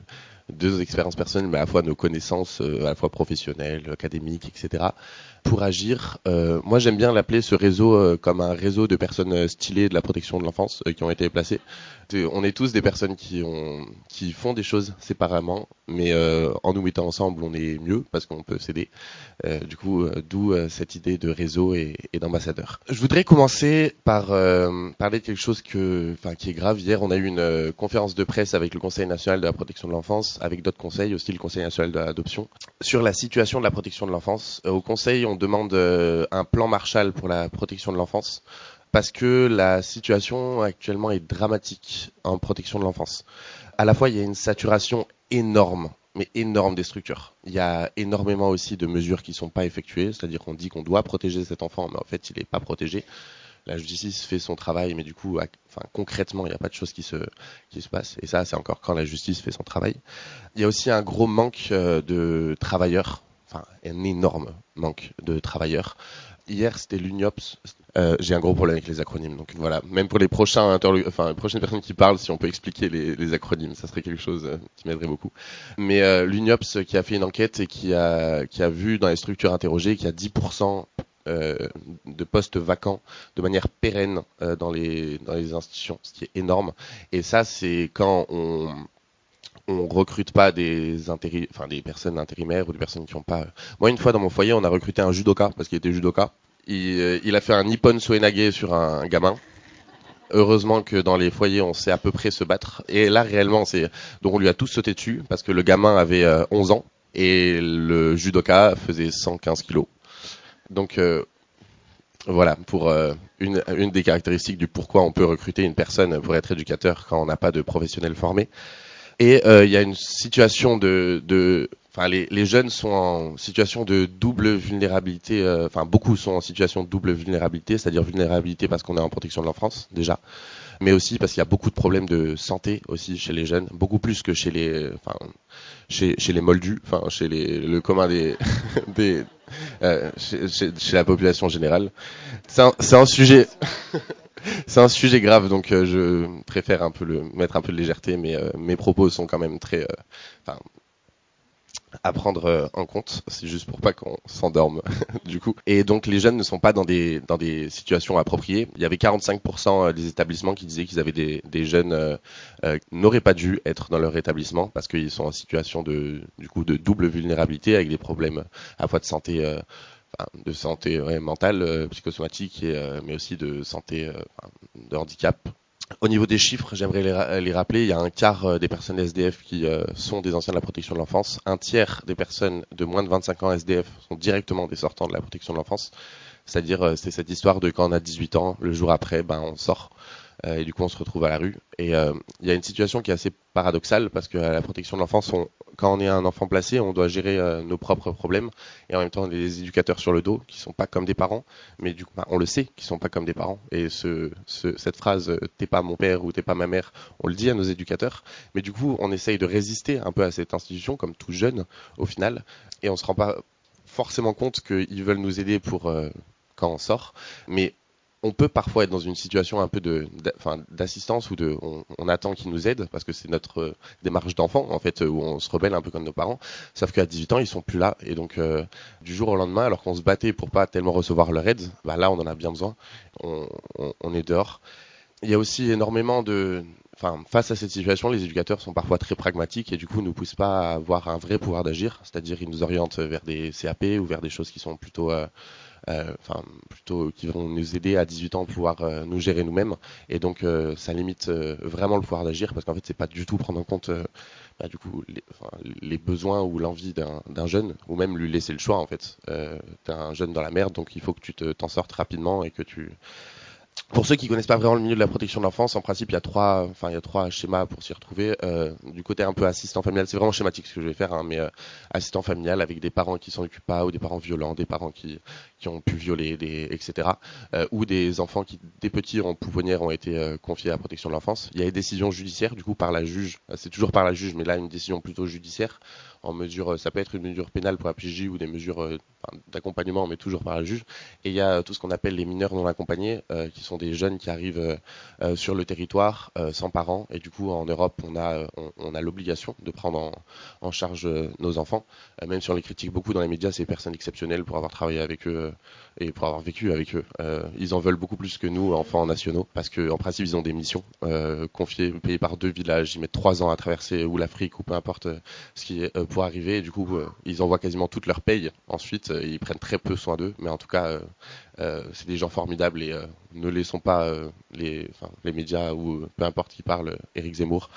deux expériences personnelles, mais à la fois nos connaissances, euh, à la fois professionnelles, académiques, et cetera, pour agir. Euh, moi, j'aime bien l'appeler ce réseau euh, comme un réseau de personnes stylées de la protection de l'enfance euh, qui ont été placées. On est tous des personnes qui ont, qui font des choses séparément, mais euh, en nous mettant ensemble, on est mieux parce qu'on peut s'aider. Euh, du coup, euh, d'où euh, cette idée de réseau et, et d'ambassadeur. Je voudrais commencer par euh, parler de quelque chose que, enfin, qui est grave. Hier, on a eu une euh, conférence de presse avec le Conseil national de la protection de l'enfance, avec d'autres conseils, aussi le Conseil national de l'adoption, sur la situation de la protection de l'enfance. Euh, au Conseil, on demande euh, un plan Marshall pour la protection de l'enfance, parce que la situation actuellement est dramatique en protection de l'enfance. À la fois, il y a une saturation énorme, mais énorme des structures. Il y a énormément aussi de mesures qui ne sont pas effectuées, c'est-à-dire qu'on dit qu'on doit protéger cet enfant, mais en fait, il n'est pas protégé. La justice fait son travail, mais du coup, enfin, concrètement, il n'y a pas de choses qui se, qui se passent. Et ça, c'est encore quand la justice fait son travail. Il y a aussi un gros manque euh, de travailleurs, enfin, un énorme manque de travailleurs. Hier, c'était l'UNIOPS. Euh, j'ai un gros problème avec les acronymes, donc voilà. Même pour les prochains interlo- enfin, les prochaines personnes qui parlent, si on peut expliquer les, les acronymes, ça serait quelque chose euh, qui m'aiderait beaucoup. Mais euh, l'UNIOPS qui a fait une enquête et qui a, qui a vu dans les structures interrogées qu'il y a dix pour cent euh, de postes vacants de manière pérenne euh, dans les dans les institutions, ce qui est énorme. Et ça, c'est quand on on recrute pas des intérim, enfin des personnes intérimaires ou des personnes qui ont pas. Moi, une fois dans mon foyer, on a recruté un judoka parce qu'il était judoka. Il, euh, il a fait un Nippon Soenage sur un gamin. Heureusement que dans les foyers, on sait à peu près se battre. Et là, réellement, c'est donc on lui a tous sauté dessus parce que le gamin avait euh, onze ans et le judoka faisait cent quinze kilos. Donc euh, voilà pour euh, une, une des caractéristiques du pourquoi on peut recruter une personne pour être éducateur quand on n'a pas de professionnel formé. Et il euh, y a une situation de, de enfin les, les jeunes sont en situation de double vulnérabilité. Enfin euh, beaucoup sont en situation de double vulnérabilité, c'est-à-dire vulnérabilité parce qu'on est en protection de l'enfance déjà, mais aussi parce qu'il y a beaucoup de problèmes de santé aussi chez les jeunes, beaucoup plus que chez les, enfin chez, chez les moldus, enfin chez les, le commun des, des euh, chez, chez, chez la population générale. C'est un, c'est un sujet. C'est un sujet grave, donc euh, je préfère un peu le mettre un peu de légèreté, mais euh, mes propos sont quand même très, enfin, euh, à prendre euh, en compte. C'est juste pour pas qu'on s'endorme, du coup. Et donc les jeunes ne sont pas dans des dans des situations appropriées. Il y avait quarante-cinq pour cent des établissements qui disaient qu'ils avaient des des jeunes euh, euh, qui n'auraient pas dû être dans leur établissement parce qu'ils sont en situation de du coup de double vulnérabilité avec des problèmes à la fois de santé. Euh, de santé ouais, mentale, euh, psychosomatique, et, euh, mais aussi de santé, euh, de handicap. Au niveau des chiffres, j'aimerais les, ra- les rappeler, il y a un quart euh, des personnes S D F qui euh, sont des anciens de la protection de l'enfance, un tiers des personnes de moins de vingt-cinq ans S D F sont directement des sortants de la protection de l'enfance, c'est-à-dire euh, c'est cette histoire de quand on a dix-huit ans, le jour après, ben on sort. Euh, et du coup on se retrouve à la rue. Et il euh, y a une situation qui est assez paradoxale parce que à la protection de l'enfance, on, quand on est un enfant placé, on doit gérer euh, nos propres problèmes et en même temps on est des éducateurs sur le dos qui sont pas comme des parents, mais du coup bah, on le sait qu'ils sont pas comme des parents. Et ce, ce, cette phrase euh, t'es pas mon père ou t'es pas ma mère, on le dit à nos éducateurs, mais du coup on essaye de résister un peu à cette institution comme tout jeune au final, et on se rend pas forcément compte qu'ils veulent nous aider pour euh, quand on sort, mais on peut parfois être dans une situation un peu de, enfin, d'assistance où de, on, on attend qu'ils nous aident parce que c'est notre euh, démarche d'enfant en fait où on se rebelle un peu comme nos parents. Sauf qu'à dix-huit ans ils sont plus là et donc euh, du jour au lendemain, alors qu'on se battait pour pas tellement recevoir leur aide, bah là on en a bien besoin. On, on, on est dehors. Il y a aussi énormément de, enfin, face à cette situation, les éducateurs sont parfois très pragmatiques et du coup nous poussent pas à avoir un vrai pouvoir d'agir, c'est-à-dire ils nous orientent vers des C A P ou vers des choses qui sont plutôt euh, Euh, enfin plutôt qui vont nous aider à dix-huit ans à pouvoir euh, nous gérer nous-mêmes, et donc euh, ça limite euh, vraiment le pouvoir d'agir parce qu'en fait c'est pas du tout prendre en compte euh, bah, du coup les, enfin, les besoins ou l'envie d'un, d'un jeune, ou même lui laisser le choix en fait. Euh, t'es un jeune dans la merde, donc il faut que tu te, t'en sortes rapidement et que tu. Pour ceux qui connaissent pas vraiment le milieu de la protection de l'enfance, en principe, il y a trois, enfin, il y a trois schémas pour s'y retrouver. Euh, du côté un peu assistant familial, c'est vraiment schématique ce que je vais faire, hein, mais euh, assistant familial avec des parents qui s'en occupent pas, ou des parents violents, des parents qui, qui ont pu violer, des, et cetera. Euh, ou des enfants qui, des petits en pouponnière, ont été euh, confiés à la protection de l'enfance. Il y a des décisions judiciaires, du coup, par la juge. C'est toujours par la juge, mais là, une décision plutôt judiciaire. En mesure, ça peut être une mesure pénale pour la P J ou des mesures euh, d'accompagnement, mais toujours par la juge. Et il y a tout ce qu'on appelle les mineurs non accompagnés, euh, qui sont sont des jeunes qui arrivent euh, sur le territoire euh, sans parents, et du coup en Europe on a, on, on a l'obligation de prendre en, en charge euh, nos enfants, euh, même si on les critique beaucoup dans les médias, c'est des personnes exceptionnelles pour avoir travaillé avec eux euh, et pour avoir vécu avec eux. Euh, ils en veulent beaucoup plus que nous, enfants nationaux, parce qu'en principe ils ont des missions euh, confiées, payées par deux villages, ils mettent trois ans à traverser ou l'Afrique ou peu importe euh, ce qui est euh, pour arriver, et du coup euh, ils envoient quasiment toute leur paye ensuite, euh, ils prennent très peu soin d'eux, mais en tout cas euh, euh, c'est des gens formidables, et euh, ne laissons pas euh, les, enfin, les médias ou peu importe qui parle, Éric Zemmour,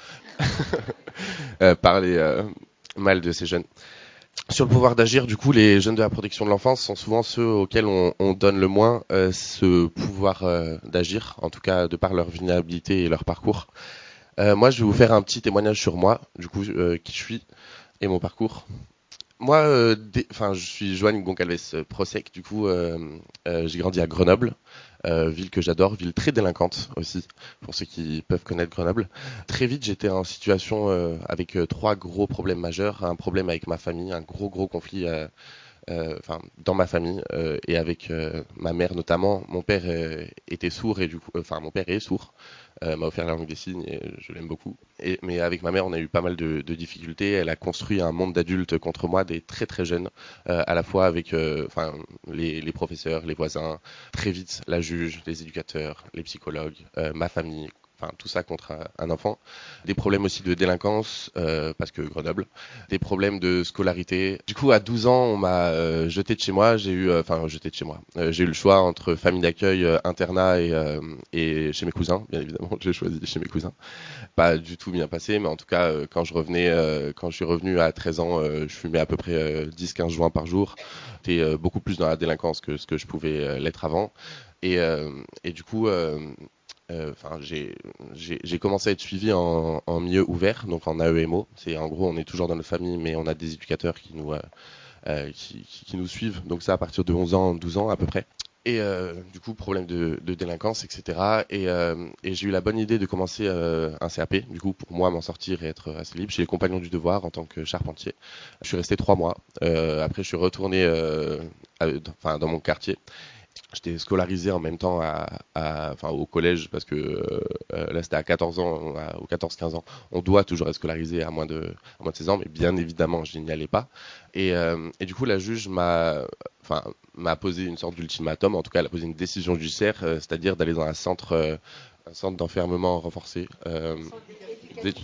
euh, parler euh, mal de ces jeunes. Sur le pouvoir d'agir, du coup, les jeunes de la protection de l'enfance sont souvent ceux auxquels on, on donne le moins euh, ce pouvoir euh, d'agir, en tout cas de par leur vulnérabilité et leur parcours. Euh, moi, je vais vous faire un petit témoignage sur moi, du coup, euh, qui je suis et mon parcours. Moi, euh, dès, enfin, je suis Joan Goncalves Prosec, du coup, euh, euh, j'ai grandi à Grenoble, euh, ville que j'adore, ville très délinquante aussi, pour ceux qui peuvent connaître Grenoble. Très vite, j'étais en situation euh, avec euh, trois gros problèmes majeurs, un problème avec ma famille, un gros gros conflit euh, euh, enfin, dans ma famille euh, et avec euh, ma mère notamment. Mon père euh, était sourd et du coup, enfin, mon père est sourd. Euh, m'a offert la langue des signes et je l'aime beaucoup. Et, mais avec ma mère, on a eu pas mal de, de difficultés. Elle a construit un monde d'adultes contre moi, des très très jeunes, euh, à la fois avec euh, enfin, les, les professeurs, les voisins, très vite la juge, les éducateurs, les psychologues, euh, ma famille. Enfin, tout ça contre un, un enfant. Des problèmes aussi de délinquance, euh, parce que Grenoble. Des problèmes de scolarité. Du coup, à douze ans, on m'a euh, jeté de chez moi. J'ai eu, enfin, euh, jeté de chez moi. Euh, j'ai eu le choix entre famille d'accueil, euh, internat et, euh, et chez mes cousins. Bien évidemment, j'ai choisi chez mes cousins. Pas du tout bien passé, mais en tout cas, euh, quand je revenais, euh, quand je suis revenu à treize ans, euh, je fumais à peu près euh, dix quinze joints par jour. J'étais euh, beaucoup plus dans la délinquance que ce que je pouvais euh, l'être avant. Et, euh, et du coup, euh, Enfin, euh, j'ai, j'ai, j'ai commencé à être suivi en, en milieu ouvert, donc en A E M O. C'est en gros, on est toujours dans notre famille, mais on a des éducateurs qui nous, euh, euh, qui, qui, qui nous suivent. Donc ça, à partir de onze ans, douze ans à peu près. Et euh, du coup, problème de, de délinquance, et cetera. Et, euh, et j'ai eu la bonne idée de commencer euh, un C A P, du coup, pour moi m'en sortir et être assez libre, chez les Compagnons du Devoir en tant que charpentier. Je suis resté trois mois. Euh, après, je suis retourné, euh, à, enfin, dans mon quartier. J'étais scolarisé en même temps à, à, enfin, au collège parce que euh, là c'était à quatorze ans, à, ou quatorze quinze ans. On doit toujours être scolarisé à moins de, à moins de seize ans, mais bien évidemment je n'y allais pas. Et, euh, et du coup la juge m'a, enfin, m'a posé une sorte d'ultimatum, en tout cas elle a posé une décision judiciaire, euh, c'est-à-dire d'aller dans un centre, euh, un centre d'enfermement renforcé. Euh, des...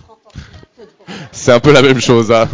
C'est un peu la même chose, hein.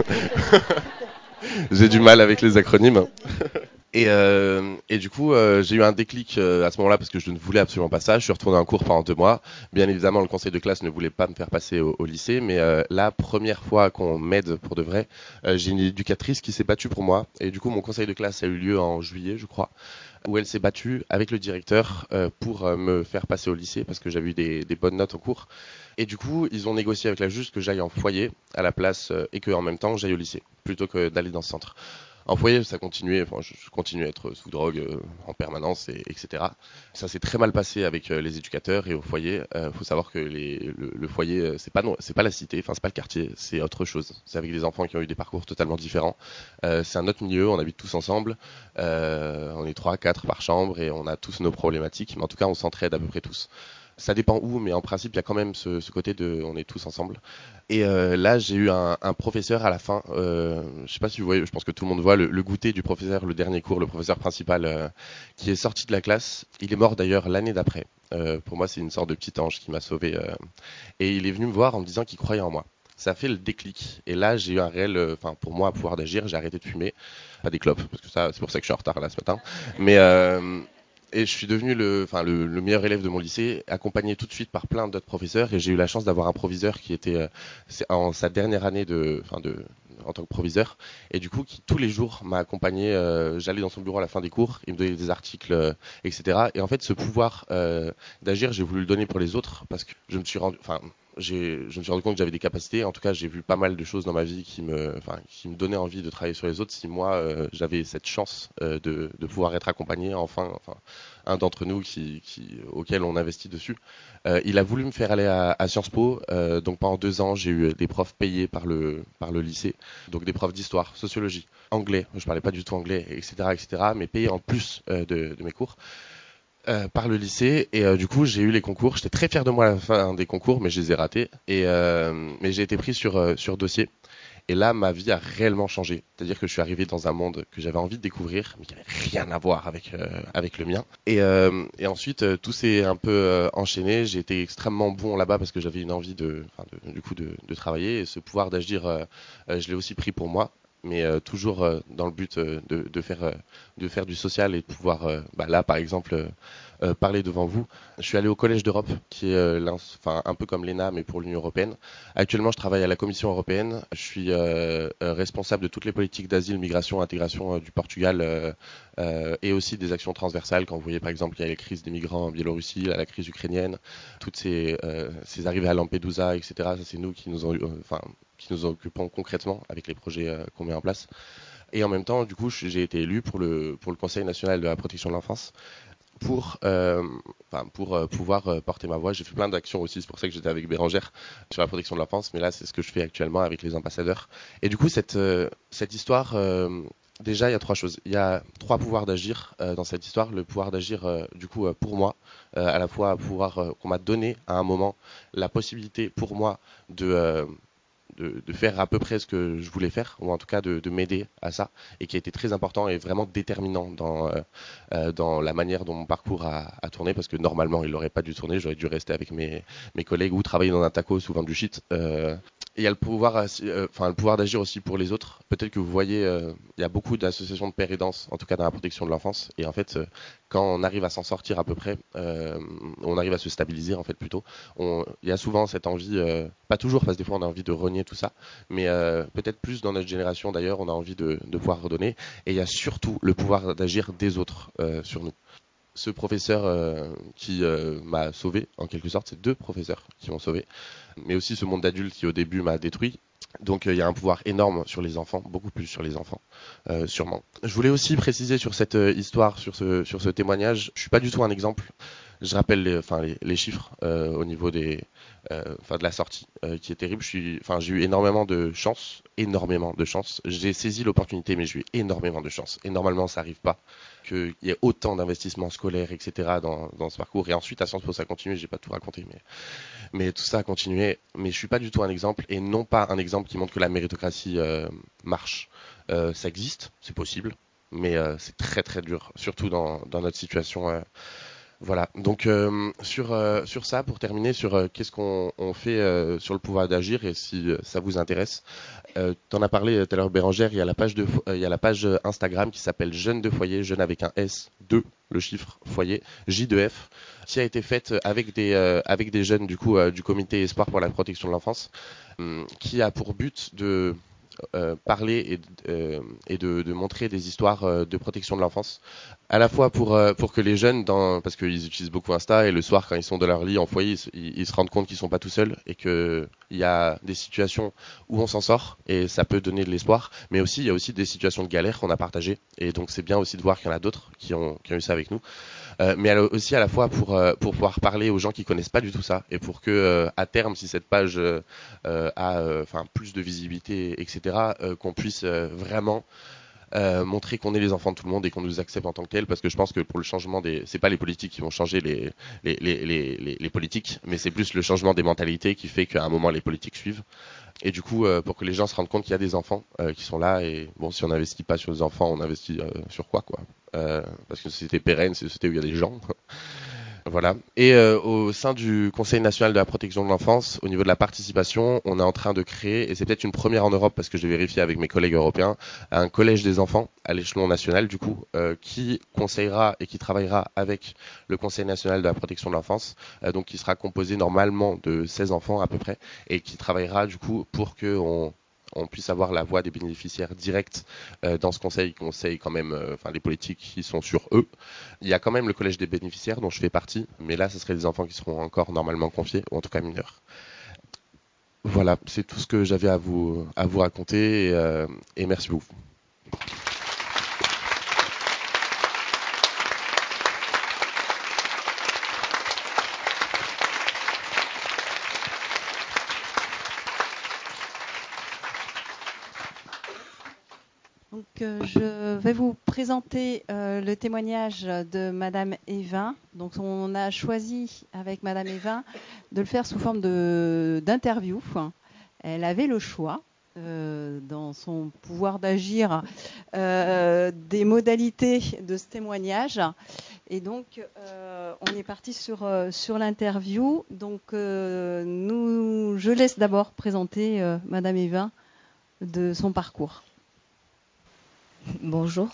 J'ai du mal avec les acronymes. Et, euh, et du coup, euh, j'ai eu un déclic euh, à ce moment-là parce que je ne voulais absolument pas ça. Je suis retourné en cours pendant deux mois. Bien évidemment, le conseil de classe ne voulait pas me faire passer au, au lycée, mais euh, la première fois qu'on m'aide pour de vrai, euh, j'ai une éducatrice qui s'est battue pour moi. Et du coup, mon conseil de classe a eu lieu en juillet, je crois, où elle s'est battue avec le directeur euh, pour euh, me faire passer au lycée parce que j'avais eu des, des bonnes notes en cours. Et du coup, ils ont négocié avec la juge que j'aille en foyer à la place euh, et que en même temps j'aille au lycée plutôt que d'aller dans ce centre. En foyer, ça continuait, enfin, je, je continuais à être sous drogue euh, en permanence, et, etc. Ça s'est très mal passé avec euh, les éducateurs et au foyer. Il euh, faut savoir que les, le, le foyer, euh, c'est pas non, c'est pas la cité, enfin c'est pas le quartier, c'est autre chose. C'est avec des enfants qui ont eu des parcours totalement différents. Euh, c'est un autre milieu, on habite tous ensemble, euh, on est trois, quatre par chambre et on a tous nos problématiques, mais en tout cas on s'entraide à peu près tous. Ça dépend où, mais en principe, il y a quand même ce, ce côté de on est tous ensemble. Et euh, là, j'ai eu un, un professeur à la fin. Euh, je sais pas si vous voyez, je pense que tout le monde voit le, le goûter du professeur, le dernier cours, le professeur principal euh, qui est sorti de la classe. Il est mort d'ailleurs l'année d'après. Euh, pour moi, c'est une sorte de petit ange qui m'a sauvé. Euh, et il est venu me voir en me disant qu'il croyait en moi. Ça a fait le déclic. Et là, j'ai eu un réel, enfin, euh, pour moi, pouvoir d'agir. J'ai arrêté de fumer, pas des clopes, parce que ça, c'est pour ça que je suis en retard là ce matin. Mais euh, et je suis devenu le, enfin, le, le meilleur élève de mon lycée, accompagné tout de suite par plein d'autres professeurs. Et j'ai eu la chance d'avoir un proviseur qui était euh, en sa dernière année de, enfin, de, en tant que proviseur, et du coup, qui tous les jours m'a accompagné. Euh, j'allais dans son bureau à la fin des cours, il me donnait des articles, euh, et cetera. Et en fait, ce pouvoir euh, d'agir, j'ai voulu le donner pour les autres parce que je me suis rendu, enfin. J'ai, je me suis rendu compte que j'avais des capacités. En tout cas, j'ai vu pas mal de choses dans ma vie qui me, enfin, qui me donnaient envie de travailler sur les autres. Si moi, euh, j'avais cette chance euh, de, de pouvoir être accompagné, enfin, enfin, un d'entre nous qui, qui, auquel on investit dessus. Euh, il a voulu me faire aller à, à Sciences Po. Euh, donc pendant deux ans, j'ai eu des profs payés par le, par le lycée. Donc des profs d'histoire, sociologie, anglais. Je parlais pas du tout anglais, et cetera, et cetera. Mais payés en plus euh, de, de mes cours. euh, par le lycée et euh, du coup j'ai eu les concours. J'étais très fier de moi à la fin des concours, mais je les ai ratés. Et euh, mais j'ai été pris sur euh, sur dossier. Et là, ma vie a réellement changé. C'est-à-dire que je suis arrivé dans un monde que j'avais envie de découvrir, mais qui n'avait rien à voir avec euh, avec le mien. Et, euh, et ensuite, euh, tout s'est un peu euh, enchaîné. J'ai été extrêmement bon là-bas parce que j'avais une envie de, enfin de du coup, de, de travailler. Et ce pouvoir d'agir, euh, euh, je l'ai aussi pris pour moi, mais euh, toujours euh, dans le but euh, de, de faire euh, de faire du social et de pouvoir, euh, bah là, par exemple. Euh, euh, parler devant vous. Je suis allé au Collège d'Europe, qui est euh, enfin, un peu comme l'E N A, mais pour l'Union européenne. Actuellement, je travaille à la Commission européenne. Je suis euh, euh, responsable de toutes les politiques d'asile, migration, intégration euh, du Portugal euh, euh, et aussi des actions transversales. Quand vous voyez, par exemple, il y a les crises des migrants en Biélorussie, la crise ukrainienne, toutes ces, euh, ces arrivées à Lampedusa, et cetera. Ça, c'est nous qui nous, en, euh, enfin, qui nous occupons concrètement avec les projets euh, qu'on met en place. Et en même temps, du coup, j'ai été élu pour le, pour le Conseil national de la protection de l'enfance. Pour, euh, enfin, pour euh, pouvoir euh, porter ma voix. J'ai fait plein d'actions aussi, c'est pour ça que j'étais avec Bérangère sur la protection de l'enfance, mais là c'est ce que je fais actuellement avec les ambassadeurs. Et du coup cette, euh, cette histoire, euh, déjà il y a trois choses. Il y a trois pouvoirs d'agir euh, dans cette histoire. Le pouvoir d'agir euh, du coup euh, pour moi, euh, à la fois pouvoir euh, qu'on m'a donné à un moment la possibilité pour moi de... Euh, De, de faire à peu près ce que je voulais faire, ou en tout cas de, de m'aider à ça, et qui a été très important et vraiment déterminant dans, euh, euh, dans la manière dont mon parcours a, a tourné, parce que normalement il n'aurait pas dû tourner, j'aurais dû rester avec mes, mes collègues ou travailler dans un tacos ou vendre du shit. Euh, et il y a le pouvoir, euh, enfin le pouvoir d'agir aussi pour les autres. Peut-être que vous voyez, euh, il y a beaucoup d'associations de père aidance, en tout cas dans la protection de l'enfance. Et en fait, euh, quand on arrive à s'en sortir à peu près, euh, on arrive à se stabiliser en fait plutôt. On, il y a souvent cette envie, euh, pas toujours parce que des fois on a envie de renier tout ça, mais euh, peut-être plus dans notre génération d'ailleurs, on a envie de, de pouvoir redonner. Et il y a surtout le pouvoir d'agir des autres euh, sur nous. Ce professeur euh, qui euh, m'a sauvé, en quelque sorte, c'est deux professeurs qui m'ont sauvé, mais aussi ce monde d'adulte qui au début m'a détruit. Donc il euh, y a un pouvoir énorme sur les enfants, beaucoup plus sur les enfants, euh, sûrement. Je voulais aussi préciser sur cette euh, histoire, sur ce, sur ce témoignage, je suis pas du tout un exemple. Je rappelle les, enfin, les, les chiffres euh, au niveau des, euh, enfin, de la sortie euh, qui est terrible. Je suis, enfin, j'ai eu énormément de chance, énormément de chance. J'ai saisi l'opportunité, mais j'ai eu énormément de chance. Et normalement, ça arrive pas qu'il y ait autant d'investissements scolaires, et cetera dans, dans ce parcours. Et ensuite, à Sciences Po, ça a continué. J'ai pas tout raconté, mais, mais tout ça a continué. Mais je suis pas du tout un exemple, et non pas un exemple qui montre que la méritocratie euh, marche. Euh, ça existe, c'est possible, mais euh, c'est très très dur, surtout dans, dans notre situation. Euh, Voilà, donc euh, sur, euh, sur ça, pour terminer, sur euh, qu'est-ce qu'on on fait euh, sur le pouvoir d'agir et si euh, ça vous intéresse. Euh, tu en as parlé tout à l'heure, Bérangère, il y a la page, de, euh, il y a la page Instagram qui s'appelle Jeunes de foyer, jeune avec un S, deux, le chiffre, foyer, J deux F, qui a été faite avec des, euh, avec des jeunes du, coup, euh, du comité Espoir pour la protection de l'enfance, euh, qui a pour but de... Euh, parler et, euh, et de, de montrer des histoires euh, de protection de l'enfance, à la fois pour euh, pour que les jeunes, dans, parce qu'ils utilisent beaucoup Insta et le soir quand ils sont dans leur lit en foyer, ils, ils se rendent compte qu'ils sont pas tout seuls et que il y a des situations où on s'en sort et ça peut donner de l'espoir, mais aussi il y a aussi des situations de galère qu'on a partagées et donc c'est bien aussi de voir qu'il y en a d'autres qui ont qui ont eu ça avec nous. Euh, mais aussi à la fois pour euh, pour pouvoir parler aux gens qui connaissent pas du tout ça et pour que euh, à terme, si cette page euh, a enfin euh, plus de visibilité, et cetera, euh, qu'on puisse euh, vraiment Euh, montrer qu'on est les enfants de tout le monde et qu'on nous accepte en tant que tels, parce que je pense que pour le changement des, c'est pas les politiques qui vont changer les les, les, les, les, les politiques, mais c'est plus le changement des mentalités qui fait qu'à un moment les politiques suivent. Et du coup, euh, pour que les gens se rendent compte qu'il y a des enfants euh, qui sont là, et bon, si on n'investit pas sur les enfants, on investit euh, sur quoi, quoi euh, parce que c'était pérenne, c'est une société où il y a des gens. Voilà. Et euh, au sein du Conseil national de la protection de l'enfance, au niveau de la participation, on est en train de créer, et c'est peut-être une première en Europe parce que j'ai vérifié avec mes collègues européens, un collège des enfants à l'échelon national du coup, euh, qui conseillera et qui travaillera avec le Conseil national de la protection de l'enfance, euh, donc qui sera composé normalement de seize enfants à peu près, et qui travaillera du coup pour que on on puisse avoir la voix des bénéficiaires directs euh, dans ce conseil, conseil quand même, euh, enfin les politiques qui sont sur eux. Il y a quand même le collège des bénéficiaires dont je fais partie, mais là, ce serait des enfants qui seront encore normalement confiés, ou en tout cas mineurs. Voilà, c'est tout ce que j'avais à vous, à vous raconter, et, euh, et merci beaucoup. Donc, euh, je vais vous présenter euh, le témoignage de Madame Evin. Donc, on a choisi avec Madame Evin de le faire sous forme de, d'interview. Elle avait le choix, euh, dans son pouvoir d'agir, euh, des modalités de ce témoignage. Et donc, euh, on est parti sur, euh, sur l'interview. Donc, euh, nous, je laisse d'abord présenter euh, Madame Evin de son parcours. Bonjour.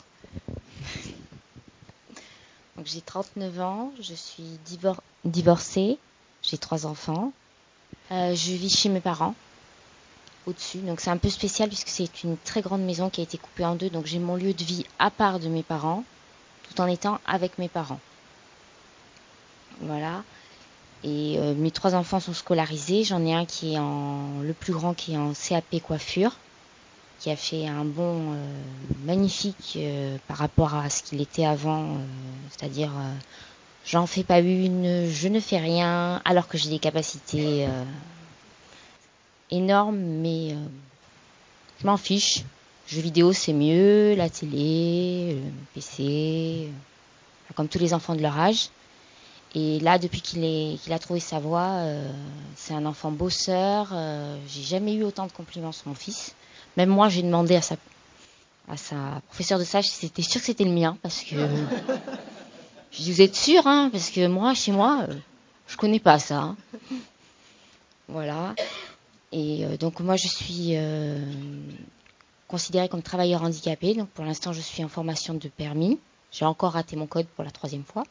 Donc, j'ai trente-neuf ans, je suis divor- divorcée, j'ai trois enfants. Euh, je vis chez mes parents, au-dessus. Donc c'est un peu spécial puisque c'est une très grande maison qui a été coupée en deux. Donc j'ai mon lieu de vie à part de mes parents, tout en étant avec mes parents. Voilà. Et euh, mes trois enfants sont scolarisés. J'en ai un qui est en, le plus grand qui est en C A P coiffure, qui a fait un bond euh, magnifique euh, par rapport à ce qu'il était avant, euh, c'est-à-dire euh, j'en fais pas une, je ne fais rien, alors que j'ai des capacités euh, énormes, mais euh, je m'en fiche. Jeux vidéo c'est mieux, la télé, le P C, euh, comme tous les enfants de leur âge. Et là, depuis qu'il, est, qu'il a trouvé sa voie, euh, c'est un enfant bosseur. Euh, j'ai jamais eu autant de compliments sur mon fils. Même moi, j'ai demandé à sa, à sa professeure de stage si c'était sûr que c'était le mien, parce que je dis, vous êtes sûr, hein, parce que moi, chez moi, euh, je connais pas ça. Hein. Voilà. Et euh, donc moi, je suis euh, considérée comme travailleur handicapé. Donc pour l'instant, je suis en formation de permis. J'ai encore raté mon code pour la troisième fois.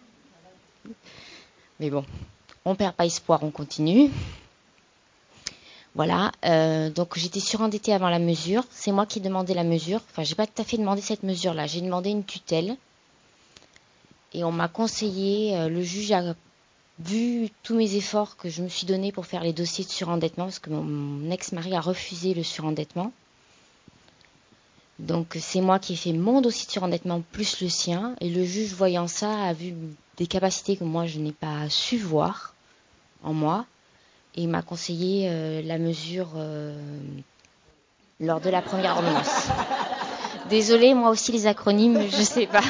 Mais bon, on perd pas espoir, on continue. Voilà, euh, donc j'étais surendettée avant la mesure. C'est moi qui ai demandé la mesure. Enfin, j'ai pas tout à fait demandé cette mesure-là. J'ai demandé une tutelle. Et on m'a conseillé, euh, le juge a vu tous mes efforts que je me suis donnés pour faire les dossiers de surendettement, parce que mon, mon ex-mari a refusé le surendettement. Donc c'est moi qui ai fait mon dossier de surendettement plus le sien. Et le juge, voyant ça, a vu des capacités que moi je n'ai pas su voir en moi. Et il m'a conseillé euh, la mesure euh, lors de la première ordonnance. Désolée, moi aussi les acronymes, je sais pas.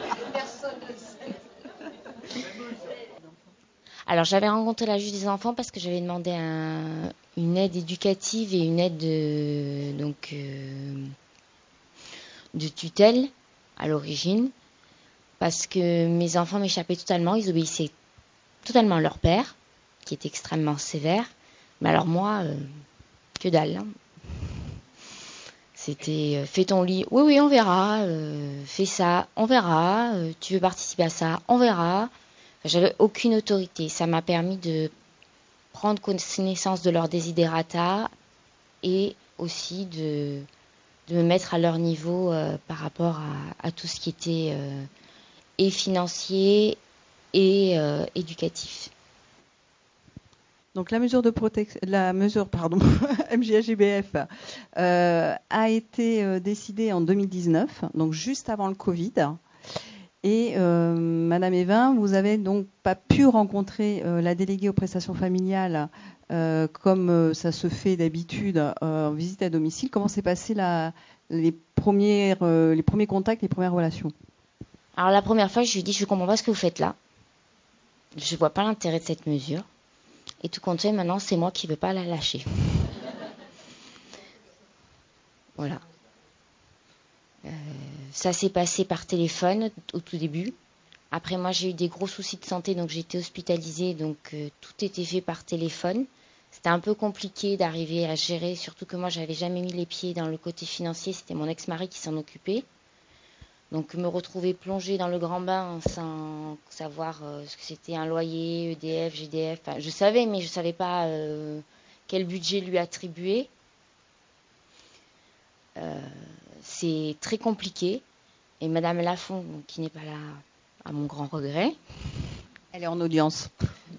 Alors j'avais rencontré la juge des enfants parce que j'avais demandé un, une aide éducative et une aide de, donc, euh, de tutelle à l'origine. Parce que mes enfants m'échappaient totalement, ils obéissaient totalement à leur père, qui était extrêmement sévère. Mais alors moi, euh, que dalle. Hein. C'était euh, fais ton lit, oui oui on verra, euh, fais ça, on verra, euh, tu veux participer à ça, on verra. Enfin, j'avais aucune autorité. Ça m'a permis de prendre connaissance de leurs desiderata et aussi de, de me mettre à leur niveau euh, par rapport à, à tout ce qui était euh, et financier et euh, éducatif. Donc la mesure de protection, la mesure pardon, M J A G B F euh, a été euh, décidée en deux mille dix-neuf, donc juste avant le Covid. Et euh, Madame Evin, vous avez donc pas pu rencontrer euh, la déléguée aux prestations familiales euh, comme euh, ça se fait d'habitude euh, en visite à domicile. Comment s'est passé la, les premières, euh, les premiers contacts, les premières relations? Alors la première fois, je lui ai dit, je ne comprends pas ce que vous faites là. Je ne vois pas l'intérêt de cette mesure. Et tout compte fait, maintenant, c'est moi qui ne veux pas la lâcher. Voilà. Euh, ça s'est passé par téléphone au tout début. Après, moi, j'ai eu des gros soucis de santé, donc j'ai été hospitalisée. Donc, euh, tout était fait par téléphone. C'était un peu compliqué d'arriver à gérer, surtout que moi, j'avais jamais mis les pieds dans le côté financier. C'était mon ex-mari qui s'en occupait. Donc, me retrouver plongée dans le grand bain sans savoir euh, ce que c'était un loyer, E D F, G D F. Enfin, je savais, mais je ne savais pas euh, quel budget lui attribuer. Euh, c'est très compliqué. Et Madame Lafont, qui n'est pas là, à mon grand regret, elle est en audience,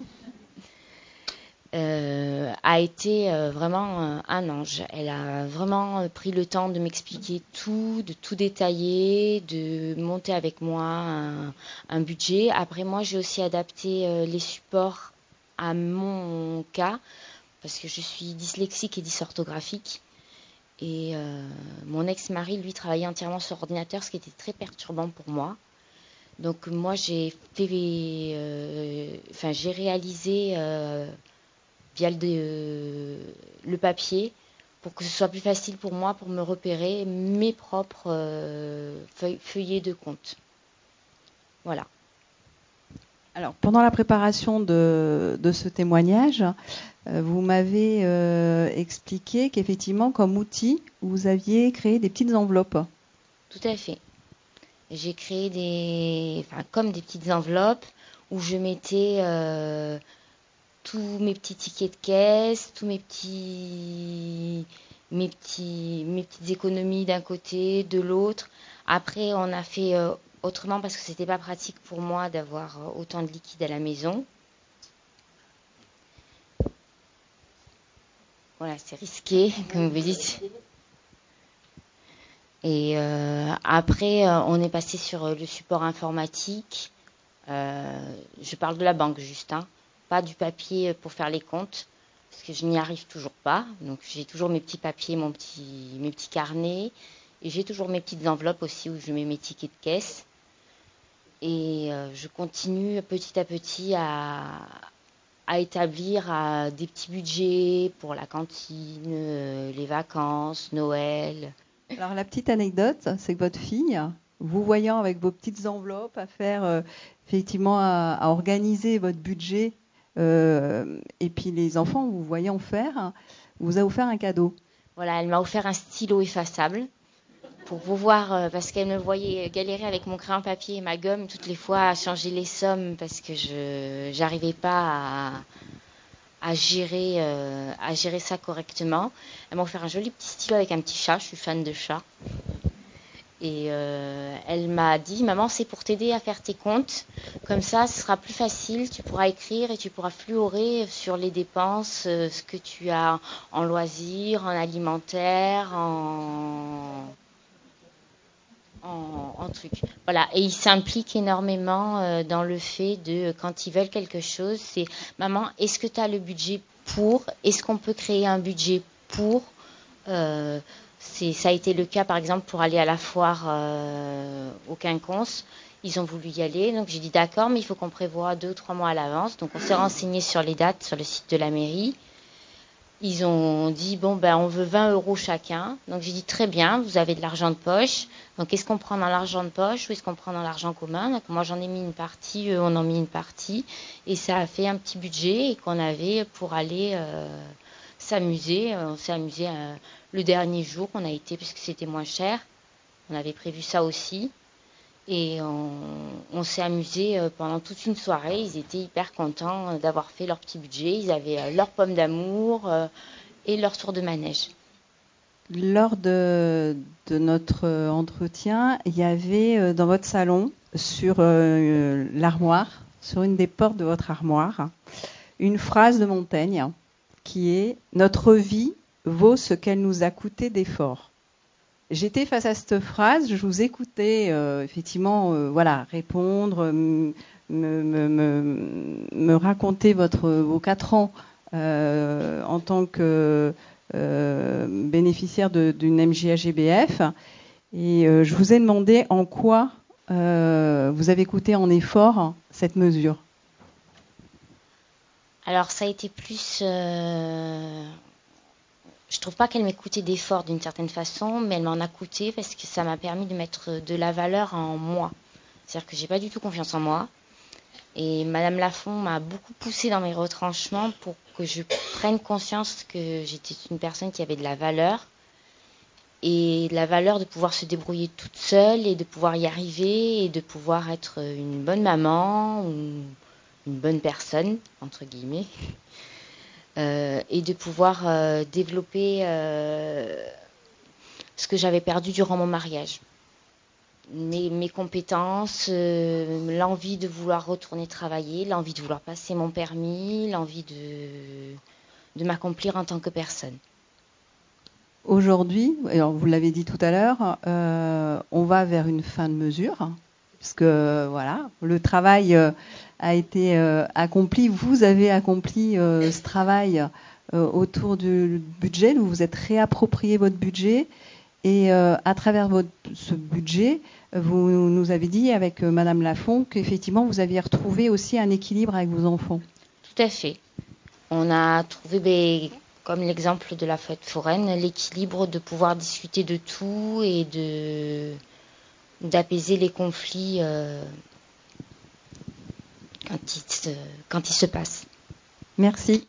euh, a été euh, vraiment euh, un ange. Elle a vraiment pris le temps de m'expliquer tout, de tout détailler, de monter avec moi un, un budget. Après, moi, j'ai aussi adapté euh, les supports à mon cas, parce que je suis dyslexique et dysorthographique. Et euh, mon ex-mari, lui, travaillait entièrement sur ordinateur, ce qui était très perturbant pour moi. Donc moi, j'ai fait, euh, enfin, j'ai réalisé euh, via le, euh, le papier pour que ce soit plus facile pour moi pour me repérer mes propres euh, feuilles, feuillets de compte. Voilà. Alors, pendant la préparation de, de ce témoignage, euh, vous m'avez euh, expliqué qu'effectivement, comme outil, vous aviez créé des petites enveloppes. Tout à fait. J'ai créé des, enfin, comme des petites enveloppes où je mettais euh, tous mes petits tickets de caisse, tous mes petits, mes petits, mes petites économies d'un côté, de l'autre. Après, on a fait euh, autrement parce que c'était pas pratique pour moi d'avoir autant de liquide à la maison. Voilà, c'est risqué, comme vous dites. Et euh, après, euh, on est passé sur euh, le support informatique. Euh, je parle de la banque juste, hein, pas du papier pour faire les comptes, parce que je n'y arrive toujours pas. Donc j'ai toujours mes petits papiers, mon petit, mes petits carnets, et j'ai toujours mes petites enveloppes aussi où je mets mes tickets de caisse. Et euh, je continue petit à petit à, à établir à des petits budgets pour la cantine, euh, les vacances, Noël. Alors la petite anecdote, c'est que votre fille, vous voyant avec vos petites enveloppes à faire, euh, effectivement, à, à organiser votre budget, euh, et puis les enfants, vous voyant faire, vous a offert un cadeau. Voilà, elle m'a offert un stylo effaçable pour pouvoir, euh, parce qu'elle me voyait galérer avec mon crayon papier et ma gomme toutes les fois à changer les sommes parce que je j'arrivais pas à, à gérer euh, à gérer ça correctement. Elle m'a offert un joli petit stylo avec un petit chat, je suis fan de chat. Et euh, elle m'a dit, maman, c'est pour t'aider à faire tes comptes. Comme ça, ce sera plus facile. Tu pourras écrire et tu pourras fluorer sur les dépenses, euh, ce que tu as en loisirs, en alimentaire, en, en, en trucs. Voilà. Et ils s'impliquent énormément euh, dans le fait de, quand ils veulent quelque chose, c'est, maman, est-ce que tu as le budget pour? Est-ce qu'on peut créer un budget pour? Euh, c'est, ça a été le cas par exemple pour aller à la foire euh, au Quinconce. Ils ont voulu y aller, donc j'ai dit d'accord, mais il faut qu'on prévoie deux ou trois mois à l'avance. Donc on s'est renseigné sur les dates sur le site de la mairie. Ils ont dit bon ben on veut vingt euros chacun. Donc j'ai dit très bien, vous avez de l'argent de poche. Donc est-ce qu'on prend dans l'argent de poche ou est-ce qu'on prend dans l'argent commun? Donc moi j'en ai mis une partie, eux on en a mis une partie, et ça a fait un petit budget et qu'on avait pour aller euh, s'amuser. On s'est amusé euh, le dernier jour qu'on a été puisque c'était moins cher. On avait prévu ça aussi. Et on, on s'est amusé euh, pendant toute une soirée. Ils étaient hyper contents d'avoir fait leur petit budget. Ils avaient euh, leur pomme d'amour euh, et leur tour de manège. Lors de, de notre entretien, il y avait euh, dans votre salon, sur euh, l'armoire, sur une des portes de votre armoire, une phrase de Montaigne qui est « Notre vie vaut ce qu'elle nous a coûté d'efforts ». J'étais face à cette phrase, je vous écoutais euh, effectivement euh, voilà, répondre, me, me, me, me raconter votre, vos quatre ans euh, en tant que euh, bénéficiaire de, d'une M J A G B F. Et euh, je vous ai demandé en quoi euh, vous avez coûté en effort cette mesure. Alors ça a été plus... Euh... Je trouve pas qu'elle m'ait coûté d'effort d'une certaine façon, mais elle m'en a coûté parce que ça m'a permis de mettre de la valeur en moi. C'est-à-dire que j'ai pas du tout confiance en moi. Et Madame Lafont m'a beaucoup poussée dans mes retranchements pour que je prenne conscience que j'étais une personne qui avait de la valeur. Et de la valeur de pouvoir se débrouiller toute seule et de pouvoir y arriver et de pouvoir être une bonne maman ou une bonne personne, entre guillemets. Euh, et de pouvoir euh, développer euh, ce que j'avais perdu durant mon mariage. Mes, mes compétences, euh, l'envie de vouloir retourner travailler, l'envie de vouloir passer mon permis, l'envie de, de m'accomplir en tant que personne. Aujourd'hui, alors vous l'avez dit tout à l'heure, euh, on va vers une fin de mesure, puisque voilà, le travail euh, a été euh, accompli. Vous avez accompli euh, ce travail euh, autour du budget. Vous vous êtes réapproprié votre budget et euh, à travers votre, ce budget, vous nous avez dit avec euh, Madame Lafont qu'effectivement vous aviez retrouvé aussi un équilibre avec vos enfants. Tout à fait. On a trouvé, ben, comme l'exemple de la fête foraine, l'équilibre de pouvoir discuter de tout et de d'apaiser les conflits euh, quand, ils se, quand ils se passent. Merci.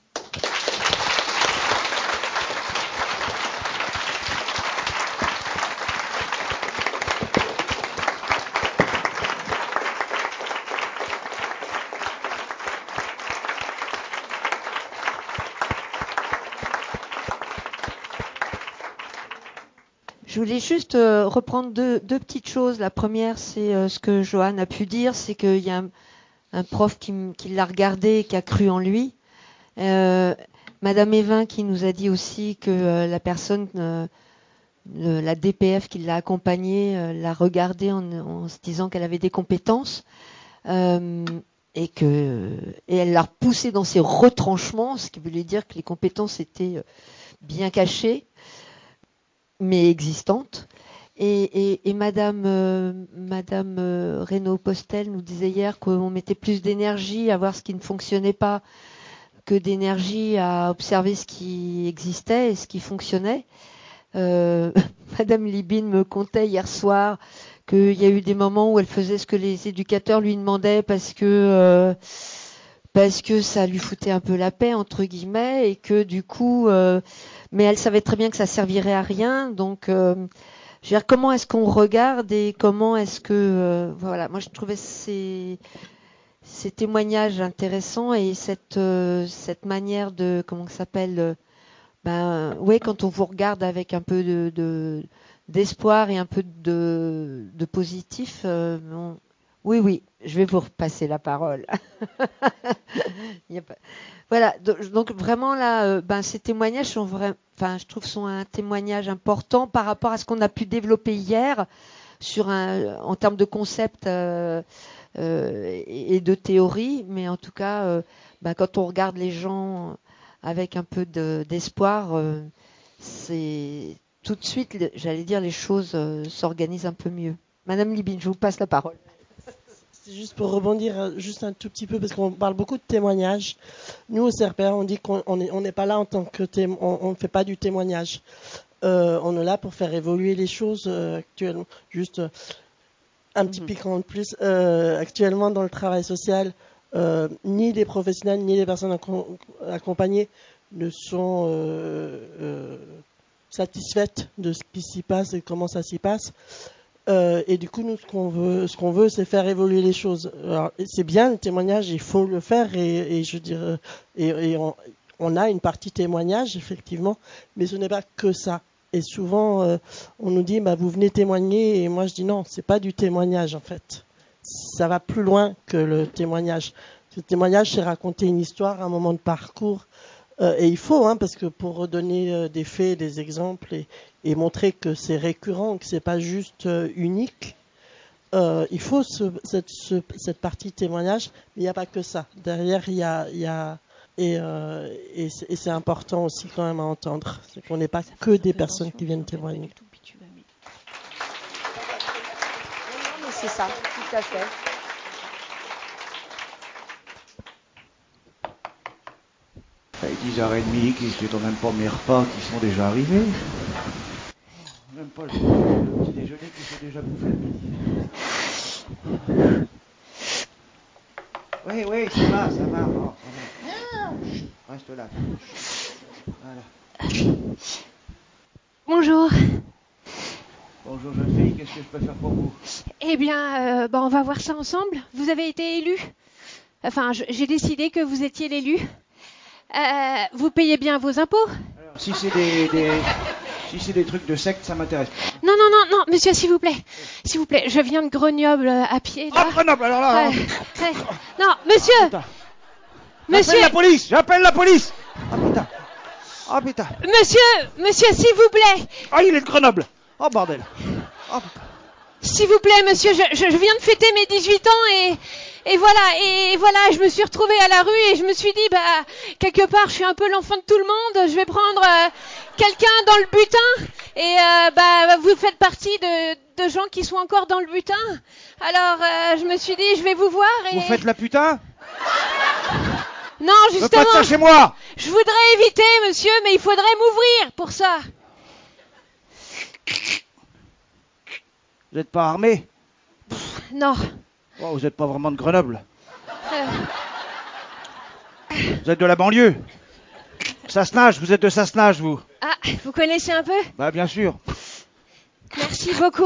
Je voulais juste euh, reprendre deux, deux petites choses. La première, c'est euh, ce que Johan a pu dire, c'est qu'il y a un, un prof qui, qui l'a regardé et qui a cru en lui. Euh, Madame Evin qui nous a dit aussi que euh, la personne, euh, le, la D P F qui l'a accompagnée, euh, l'a regardée en, en se disant qu'elle avait des compétences euh, et que et elle l'a repoussée dans ses retranchements, ce qui voulait dire que les compétences étaient euh, bien cachées, mais existantes. Et, et, et Madame, euh, Madame euh, Reynaud-Postel nous disait hier qu'on mettait plus d'énergie à voir ce qui ne fonctionnait pas que d'énergie à observer ce qui existait et ce qui fonctionnait. Euh, Madame Libine me contait hier soir qu'il y a eu des moments où elle faisait ce que les éducateurs lui demandaient parce que euh, parce que ça lui foutait un peu la paix entre guillemets et que du coup, euh, mais elle savait très bien que ça servirait à rien. Donc, euh, je veux dire, comment est-ce qu'on regarde et comment est-ce que euh, voilà. Moi, je trouvais ces ces témoignages intéressants et cette euh, cette manière de comment ça s'appelle euh, ben ouais, quand on vous regarde avec un peu de, de d'espoir et un peu de de positif, euh, on... oui oui, je vais vous repasser la parole. Il y a pas... Voilà, donc, donc vraiment là, euh, ben ces témoignages sont vraiment, enfin je trouve sont un témoignage important par rapport à ce qu'on a pu développer hier sur un en termes de concept euh, euh, et, et de théorie, mais en tout cas, euh, ben, quand on regarde les gens avec un peu de, d'espoir, euh, c'est tout de suite, j'allais dire, les choses euh, s'organisent un peu mieux. Madame Libine, je vous passe la parole. C'est juste pour rebondir juste un tout petit peu, parce qu'on parle beaucoup de témoignages. Nous, au C R P A, on dit qu'on n'est on n'est pas là en tant que témoin, on ne fait pas du témoignage. Euh, on est là pour faire évoluer les choses euh, actuellement. Juste euh, un petit mm-hmm. piquant de plus. Euh, actuellement, dans le travail social, euh, ni les professionnels, ni les personnes accompagnées ne sont euh, euh, satisfaites de ce qui s'y passe et comment ça s'y passe. Euh, et du coup, nous, ce qu'on veut, ce qu'on veut, c'est faire évoluer les choses. Alors, c'est bien le témoignage, il faut le faire, et, et je dirais, et, et on, on a une partie témoignage effectivement, mais ce n'est pas que ça. Et souvent, euh, on nous dit, bah, vous venez témoigner, et moi je dis non, c'est pas du témoignage en fait. Ça va plus loin que le témoignage. Le témoignage, c'est raconter une histoire, un moment de parcours. Euh, et il faut, hein, parce que pour redonner euh, des faits, des exemples et, et montrer que c'est récurrent, que c'est pas juste euh, unique, euh, il faut ce, cette, ce, cette partie témoignage. Mais il n'y a pas que ça. Derrière, il y a, il y a et, euh, et, c'est, et c'est important aussi quand même à entendre, c'est qu'on n'est pas que des personnes qui viennent témoigner. C'est ça, tout à fait. dix heures trente, qui se même pas mes repas qui sont déjà arrivés. Même pas le, le petit déjeuner qui s'est déjà bouffé le midi. Oui, oui, ça va, ça va. Oh, ça va. Chut, reste là. Voilà. Bonjour. Bonjour jeune fille, qu'est-ce que je peux faire pour vous? Eh bien, euh, bah, on va voir ça ensemble. Vous avez été élu. Enfin, je, j'ai décidé que vous étiez l'élu. Euh, vous payez bien vos impôts? Alors, si c'est des, des, si c'est des trucs de secte, ça m'intéresse pas. Non, non, non, non, monsieur, s'il vous plaît. S'il vous plaît, je viens de Grenoble à pied, là. Ah, Grenoble, alors là... Euh, euh, non, monsieur ah, Monsieur J'appelle la police, j'appelle la police. Ah, putain. Ah, putain. Monsieur, monsieur, s'il vous plaît. Ah, il est de Grenoble. Oh, bordel. Oh, putain. S'il vous plaît, monsieur, je, je, je viens de fêter mes dix-huit ans et, Et voilà, et voilà, je me suis retrouvée à la rue et je me suis dit, bah, quelque part, je suis un peu l'enfant de tout le monde, je vais prendre euh, quelqu'un dans le butin, et euh, bah, vous faites partie de, de gens qui sont encore dans le butin. Alors, euh, je me suis dit, je vais vous voir et... Vous faites la putain? Non, Je veux justement, pas de ça chez moi. je voudrais éviter, monsieur, mais il faudrait m'ouvrir pour ça. Vous n'êtes pas armé? Non. Oh, vous n'êtes pas vraiment de Grenoble. Euh, Vous êtes de la banlieue. Sassenage, vous êtes de Sassenage, vous? Ah, vous connaissez un peu? Bah, bien sûr. Merci beaucoup.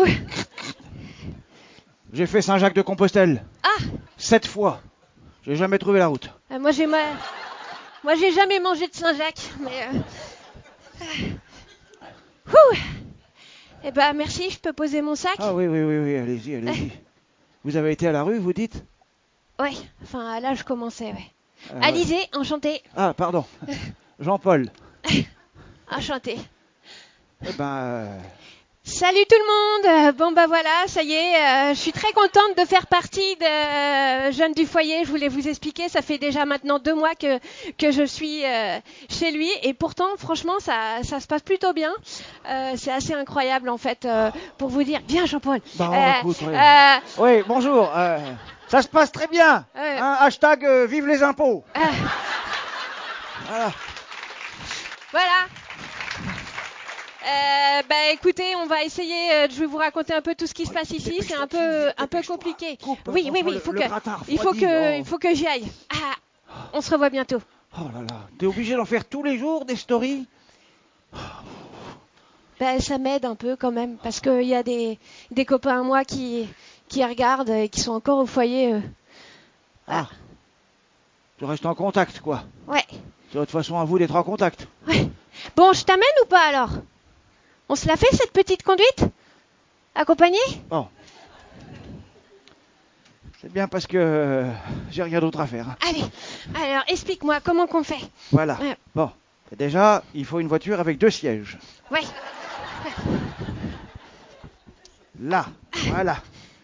J'ai fait Saint-Jacques-de-Compostelle. Ah, Sept fois. J'ai jamais trouvé la route. euh, moi j'ai ma- moi j'ai jamais mangé de Saint-Jacques, mais euh... euh, ouh. Eh ben merci, je peux poser mon sac? Ah oui, oui, oui, oui, allez-y, allez-y. Vous avez été à la rue, vous dites? Ouais, enfin là je commençais, ouais. Ah, ouais. Alizé, enchanté. Ah, pardon. Jean-Paul. Enchanté. Eh ben, euh, Salut tout le monde. Euh, Bon bah voilà, ça y est, euh, je suis très contente de faire partie de euh, Jeunes du foyer. Je voulais vous expliquer, ça fait déjà maintenant deux mois que que je suis euh, chez lui et pourtant franchement ça ça se passe plutôt bien. Euh, c'est assez incroyable en fait euh, pour vous dire. Bien Jean-Paul. bah, Euh, écoute, oui. euh, Oui, bonjour. euh, ça se passe très bien. Euh. Hein, hashtag euh, vive les impôts. euh, Voilà. voilà. Euh, bah écoutez, on va essayer. euh, je vais vous raconter un peu tout ce qui se passe ici. C'est un peu un peu compliqué. Coupe, Oui, oui, franchement, oui. le- Il faut le que gratin il faut refroidit, que oh. il faut que j'y aille. Ah, on se revoit bientôt. Oh là là. T'es obligé d'en faire tous les jours des stories? Ben, ça m'aide un peu quand même, parce qu'il y a des, des copains à moi qui, qui regardent et qui sont encore au foyer. euh. Ah. Tu restes en contact, quoi. Ouais, C'est de toute façon à vous d'être en contact. ouais. Bon, je t'amène ou pas alors? On se la fait cette petite conduite? Accompagnée? Bon. C'est bien parce que euh, j'ai rien d'autre à faire. hein. Allez, alors explique-moi comment qu'on fait. Voilà. Ouais. Bon. Déjà, il faut une voiture avec deux sièges. Ouais, Là. Voilà.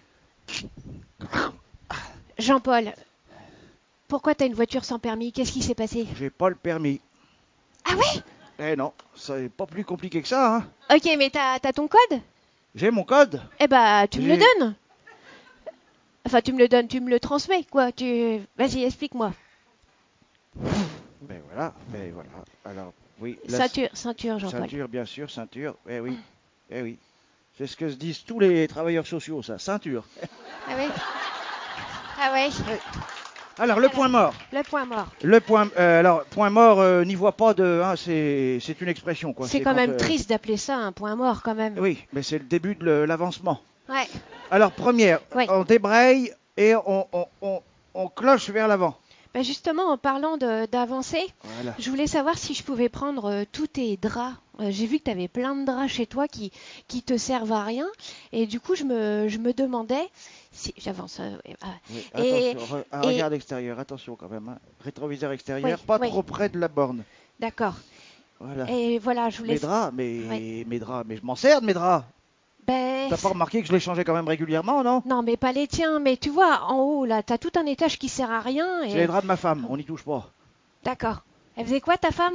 Jean-Paul, pourquoi t'as une voiture sans permis? Qu'est-ce qui s'est passé? J'ai pas le permis. Ah ouais? Eh non, c'est pas plus compliqué que ça. Hein. Ok, mais t'as, t'as ton code? J'ai mon code. Eh bah, tu me le J'ai- donnes. Enfin, tu me le donnes, tu me le transmets, quoi. Tu... Vas-y, explique-moi. Ben voilà, ben voilà. Alors, oui. la Ceinture, ceinture, Jean-Paul. Ceinture, bien sûr, ceinture. Eh oui. Eh oui. C'est ce que se disent tous les travailleurs sociaux, ça. Ceinture. Ah ouais? Ah ouais? Alors, le Alors. point mort. Le point mort. Le point, euh, alors, point mort, euh, n'y voit pas de. Hein, c'est, c'est une expression, quoi. C'est quand quand, même euh, triste d'appeler ça un point mort, quand même. Oui, mais c'est le début de le- l'avancement. Ouais. Alors, première, Oui. on débraye et on, on, on, on cloche vers l'avant. Ben justement, en parlant de- d'avancer, Voilà. je voulais savoir si je pouvais prendre euh, tous tes draps. Euh, J'ai vu que tu avais plein de draps chez toi qui qui te servent à rien. Et du coup, je me, je me demandais si... J'avance. euh, ouais, ah. Oui, Et- attention, re- ah, et- regarde extérieur, attention quand même. hein. Rétroviseur extérieur, Oui, pas oui. trop près de la borne. D'accord. Voilà. Et voilà, je voulais... Mes draps, mais Oui. mes draps, mais je m'en sers de mes draps. Ben... T'as pas remarqué que je les changeais quand même régulièrement, non? Non, mais pas les tiens. Mais tu vois, en haut, là, t'as tout un étage qui sert à rien. C'est Et... les draps de ma femme, on n'y touche pas. D'accord. Elle faisait quoi, ta femme?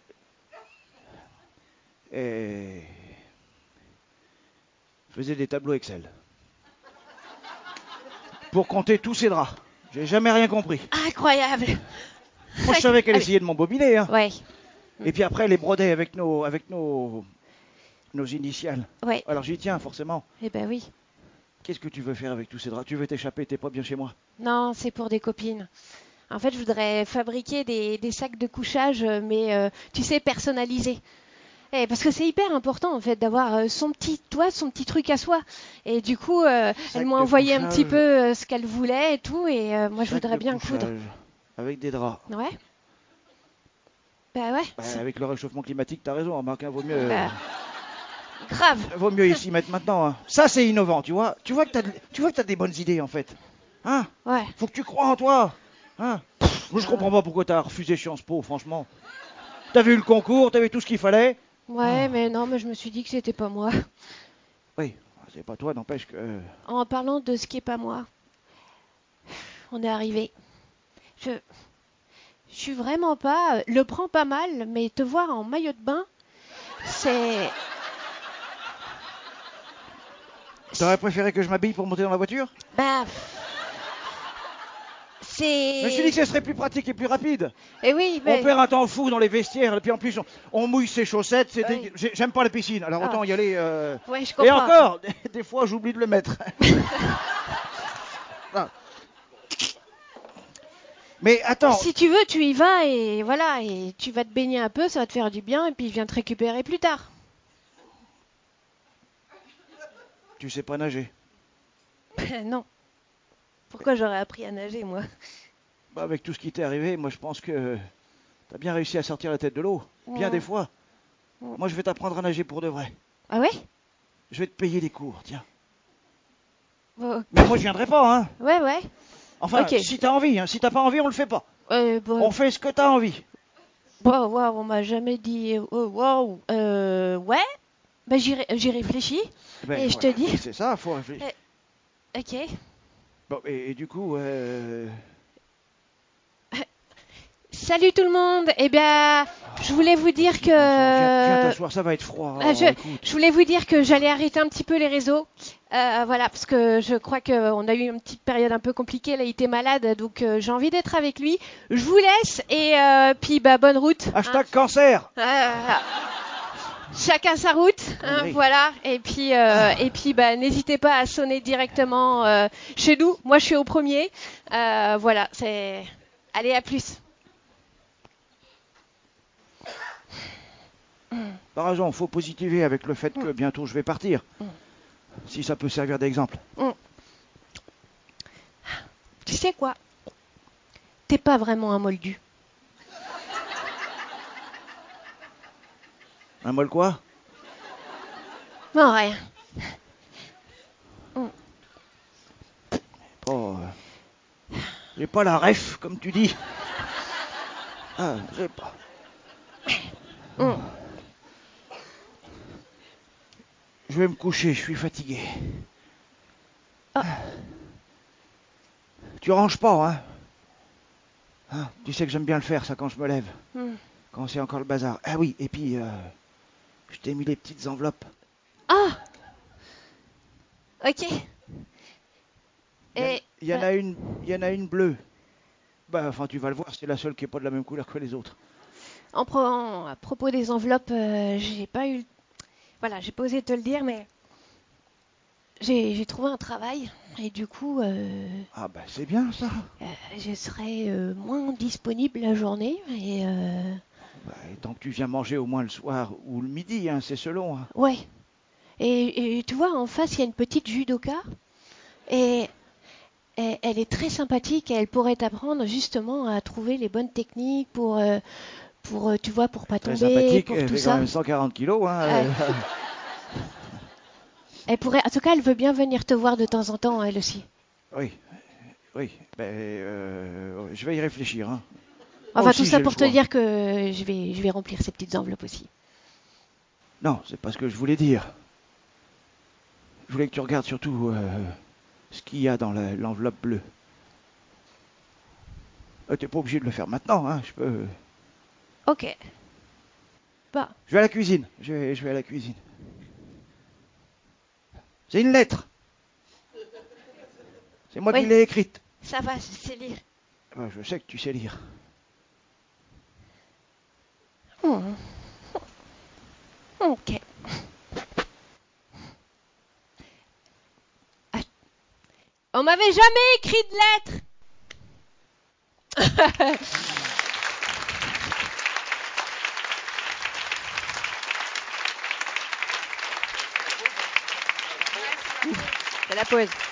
Et... Je faisais des tableaux Excel. Pour compter tous ces draps. J'ai jamais rien compris. Incroyable. Moi, je savais qu'elle Allez. essayait de m'embobiner. Hein. Ouais, Et puis après, elle les brodait avec nos, avec nos, nos initiales. ouais. Alors j'y tiens, forcément. Eh ben oui. Qu'est-ce que tu veux faire avec tous ces draps? Tu veux t'échapper, t'es pas bien chez moi? Non, c'est pour des copines. En fait, je voudrais fabriquer des, des sacs de couchage, euh, mais euh, tu sais, personnalisés. Eh, parce que c'est hyper important en fait d'avoir euh, son petit toi, son petit truc à soi. Et du coup, euh, Sac elles m'ont de envoyé un couchage. petit peu euh, ce qu'elles voulaient et tout. Et euh, moi, je Sac voudrais de bien couchage coudre. Avec des draps. Ouais. Bah ouais. Bah, c'est- avec le réchauffement climatique, t'as raison, remarque, hein, vaut mieux, bah, grave. vaut mieux y s'y mettre maintenant. hein. Ça, c'est innovant, tu vois. Tu vois que t'as, de- tu vois que t'as des bonnes idées, en fait. Hein? Ouais. Faut que tu crois en toi. Hein? Pff, moi, je comprends pas pourquoi t'as refusé Sciences Po, franchement. T'avais eu le concours, t'avais tout ce qu'il fallait. Ouais, Ah. mais non, mais je me suis dit que c'était pas moi. Oui, c'est pas toi, n'empêche que. euh, En parlant de ce qui est pas moi. on est arrivé. Je, je suis vraiment pas. Le prends pas mal, mais te voir en maillot de bain, c'est. T'aurais préféré que je m'habille pour monter dans la voiture? Bah. C'est. Je me suis dit que ce serait plus pratique et plus rapide. Eh oui, mais. On perd un temps fou dans les vestiaires, et puis en plus on, on mouille ses chaussettes. C'est Oui. dégueu- j'ai- J'aime pas la piscine, alors autant Ah. y aller. euh, Ouais, je Et comprends. encore, des, des fois j'oublie de le mettre. Ah. Mais attends, Si tu veux, tu y vas et voilà, et tu vas te baigner un peu, ça va te faire du bien, et puis viens te récupérer plus tard. tu sais pas nager. Non. Pourquoi j'aurais appris à nager, moi? Bah, avec tout ce qui t'est arrivé, moi je pense que t'as bien réussi à sortir la tête de l'eau. Bien Ouais. des fois. Ouais. Moi je vais t'apprendre à nager pour de vrai. Ah ouais? Je vais te payer des cours, tiens. Bon, Mais moi je viendrai pas, hein. ouais, ouais. Enfin, Ok. si t'as envie, hein. Si t'as pas envie, on le fait pas. Euh, bon, On fait ce que t'as envie. bon, ouais, on m'a jamais dit. Oh, wow. Euh, ouais. Bah, j'y, ré- j'y réfléchis. Ben, Et je te voilà. dis. C'est ça, faut réfléchir. Ok. Bon, et, et du coup, euh... Salut tout le monde. Eh bien, je voulais vous dire Bon sang, viens, viens que. t'asseoir, ça va être froid. Ah, je, Oh, écoute. je voulais vous dire que j'allais arrêter un petit peu les réseaux. Euh, voilà, parce que je crois qu'on a eu une petite période un peu compliquée. Là, il était malade, donc euh, j'ai envie d'être avec lui. Je vous laisse et euh, puis bah, bonne route. Hashtag hein. cancer. Euh, chacun sa route, hein, Connerie. voilà. Et puis, euh, et puis bah, n'hésitez pas à sonner directement euh, chez nous. Moi, je suis au premier. Euh, voilà, c'est. Allez, à plus. T'as raison, faut positiver avec le fait que bientôt je vais partir. Si ça peut servir d'exemple. Tu sais quoi? T'es pas vraiment un moldu. Un molle quoi? Non, rien. Oh, euh, j'ai pas la ref, comme tu dis. Ah, j'ai pas. Hum. Je vais me coucher, je suis fatigué. Ah. Tu ranges pas, hein? Hein, tu sais que j'aime bien le faire, ça, quand je me lève. Hum. Quand c'est encore le bazar. Ah oui, et puis, euh, je t'ai mis les petites enveloppes. Ah. Ok. Il y, en- Et il y en bah, a une, il y en a une bleue. Bah, enfin, tu vas le voir, c'est la seule qui est pas de la même couleur que les autres. en pro- en- à propos des enveloppes, euh, j'ai pas eu. Voilà, j'ai pas osé te le dire, mais j'ai j'ai trouvé un travail et du coup, euh, Ah bah, c'est bien ça. euh, je serai euh, moins disponible la journée et euh, Bah, et tant que tu viens manger au moins le soir ou le midi, hein, c'est selon. Hein. ouais. Et, et tu vois, en face, il y a une petite judoka et, et elle est très sympathique et elle pourrait t'apprendre justement à trouver les bonnes techniques pour, euh, pour euh, tu vois, pour pas Très tomber, sympathique, pour elle tout fait quand ça. même cent quarante kilos. Hein, Ouais. euh, Elle pourrait, en tout cas, elle veut bien venir te voir de temps en temps, elle aussi. oui, oui. Ben, euh, je vais y réfléchir. Hein. Enfin, Moi aussi, tout ça j'ai pour le te choix. dire que je vais, je vais remplir ces petites enveloppes aussi. Non, c'est pas ce que je voulais dire. Je voulais que tu regardes surtout euh, ce qu'il y a dans la- l'enveloppe bleue. Euh, T'es pas obligé de le faire maintenant, hein. Je peux. Ok. Bah, Je vais à la cuisine. Je vais, je vais à la cuisine. C'est une lettre. C'est moi Oui. qui l'ai écrite. ça va, je sais lire. Ben, je sais que tu sais lire. Hmm. Ok. Ah. On m'avait jamais écrit de lettre. C'est la pause.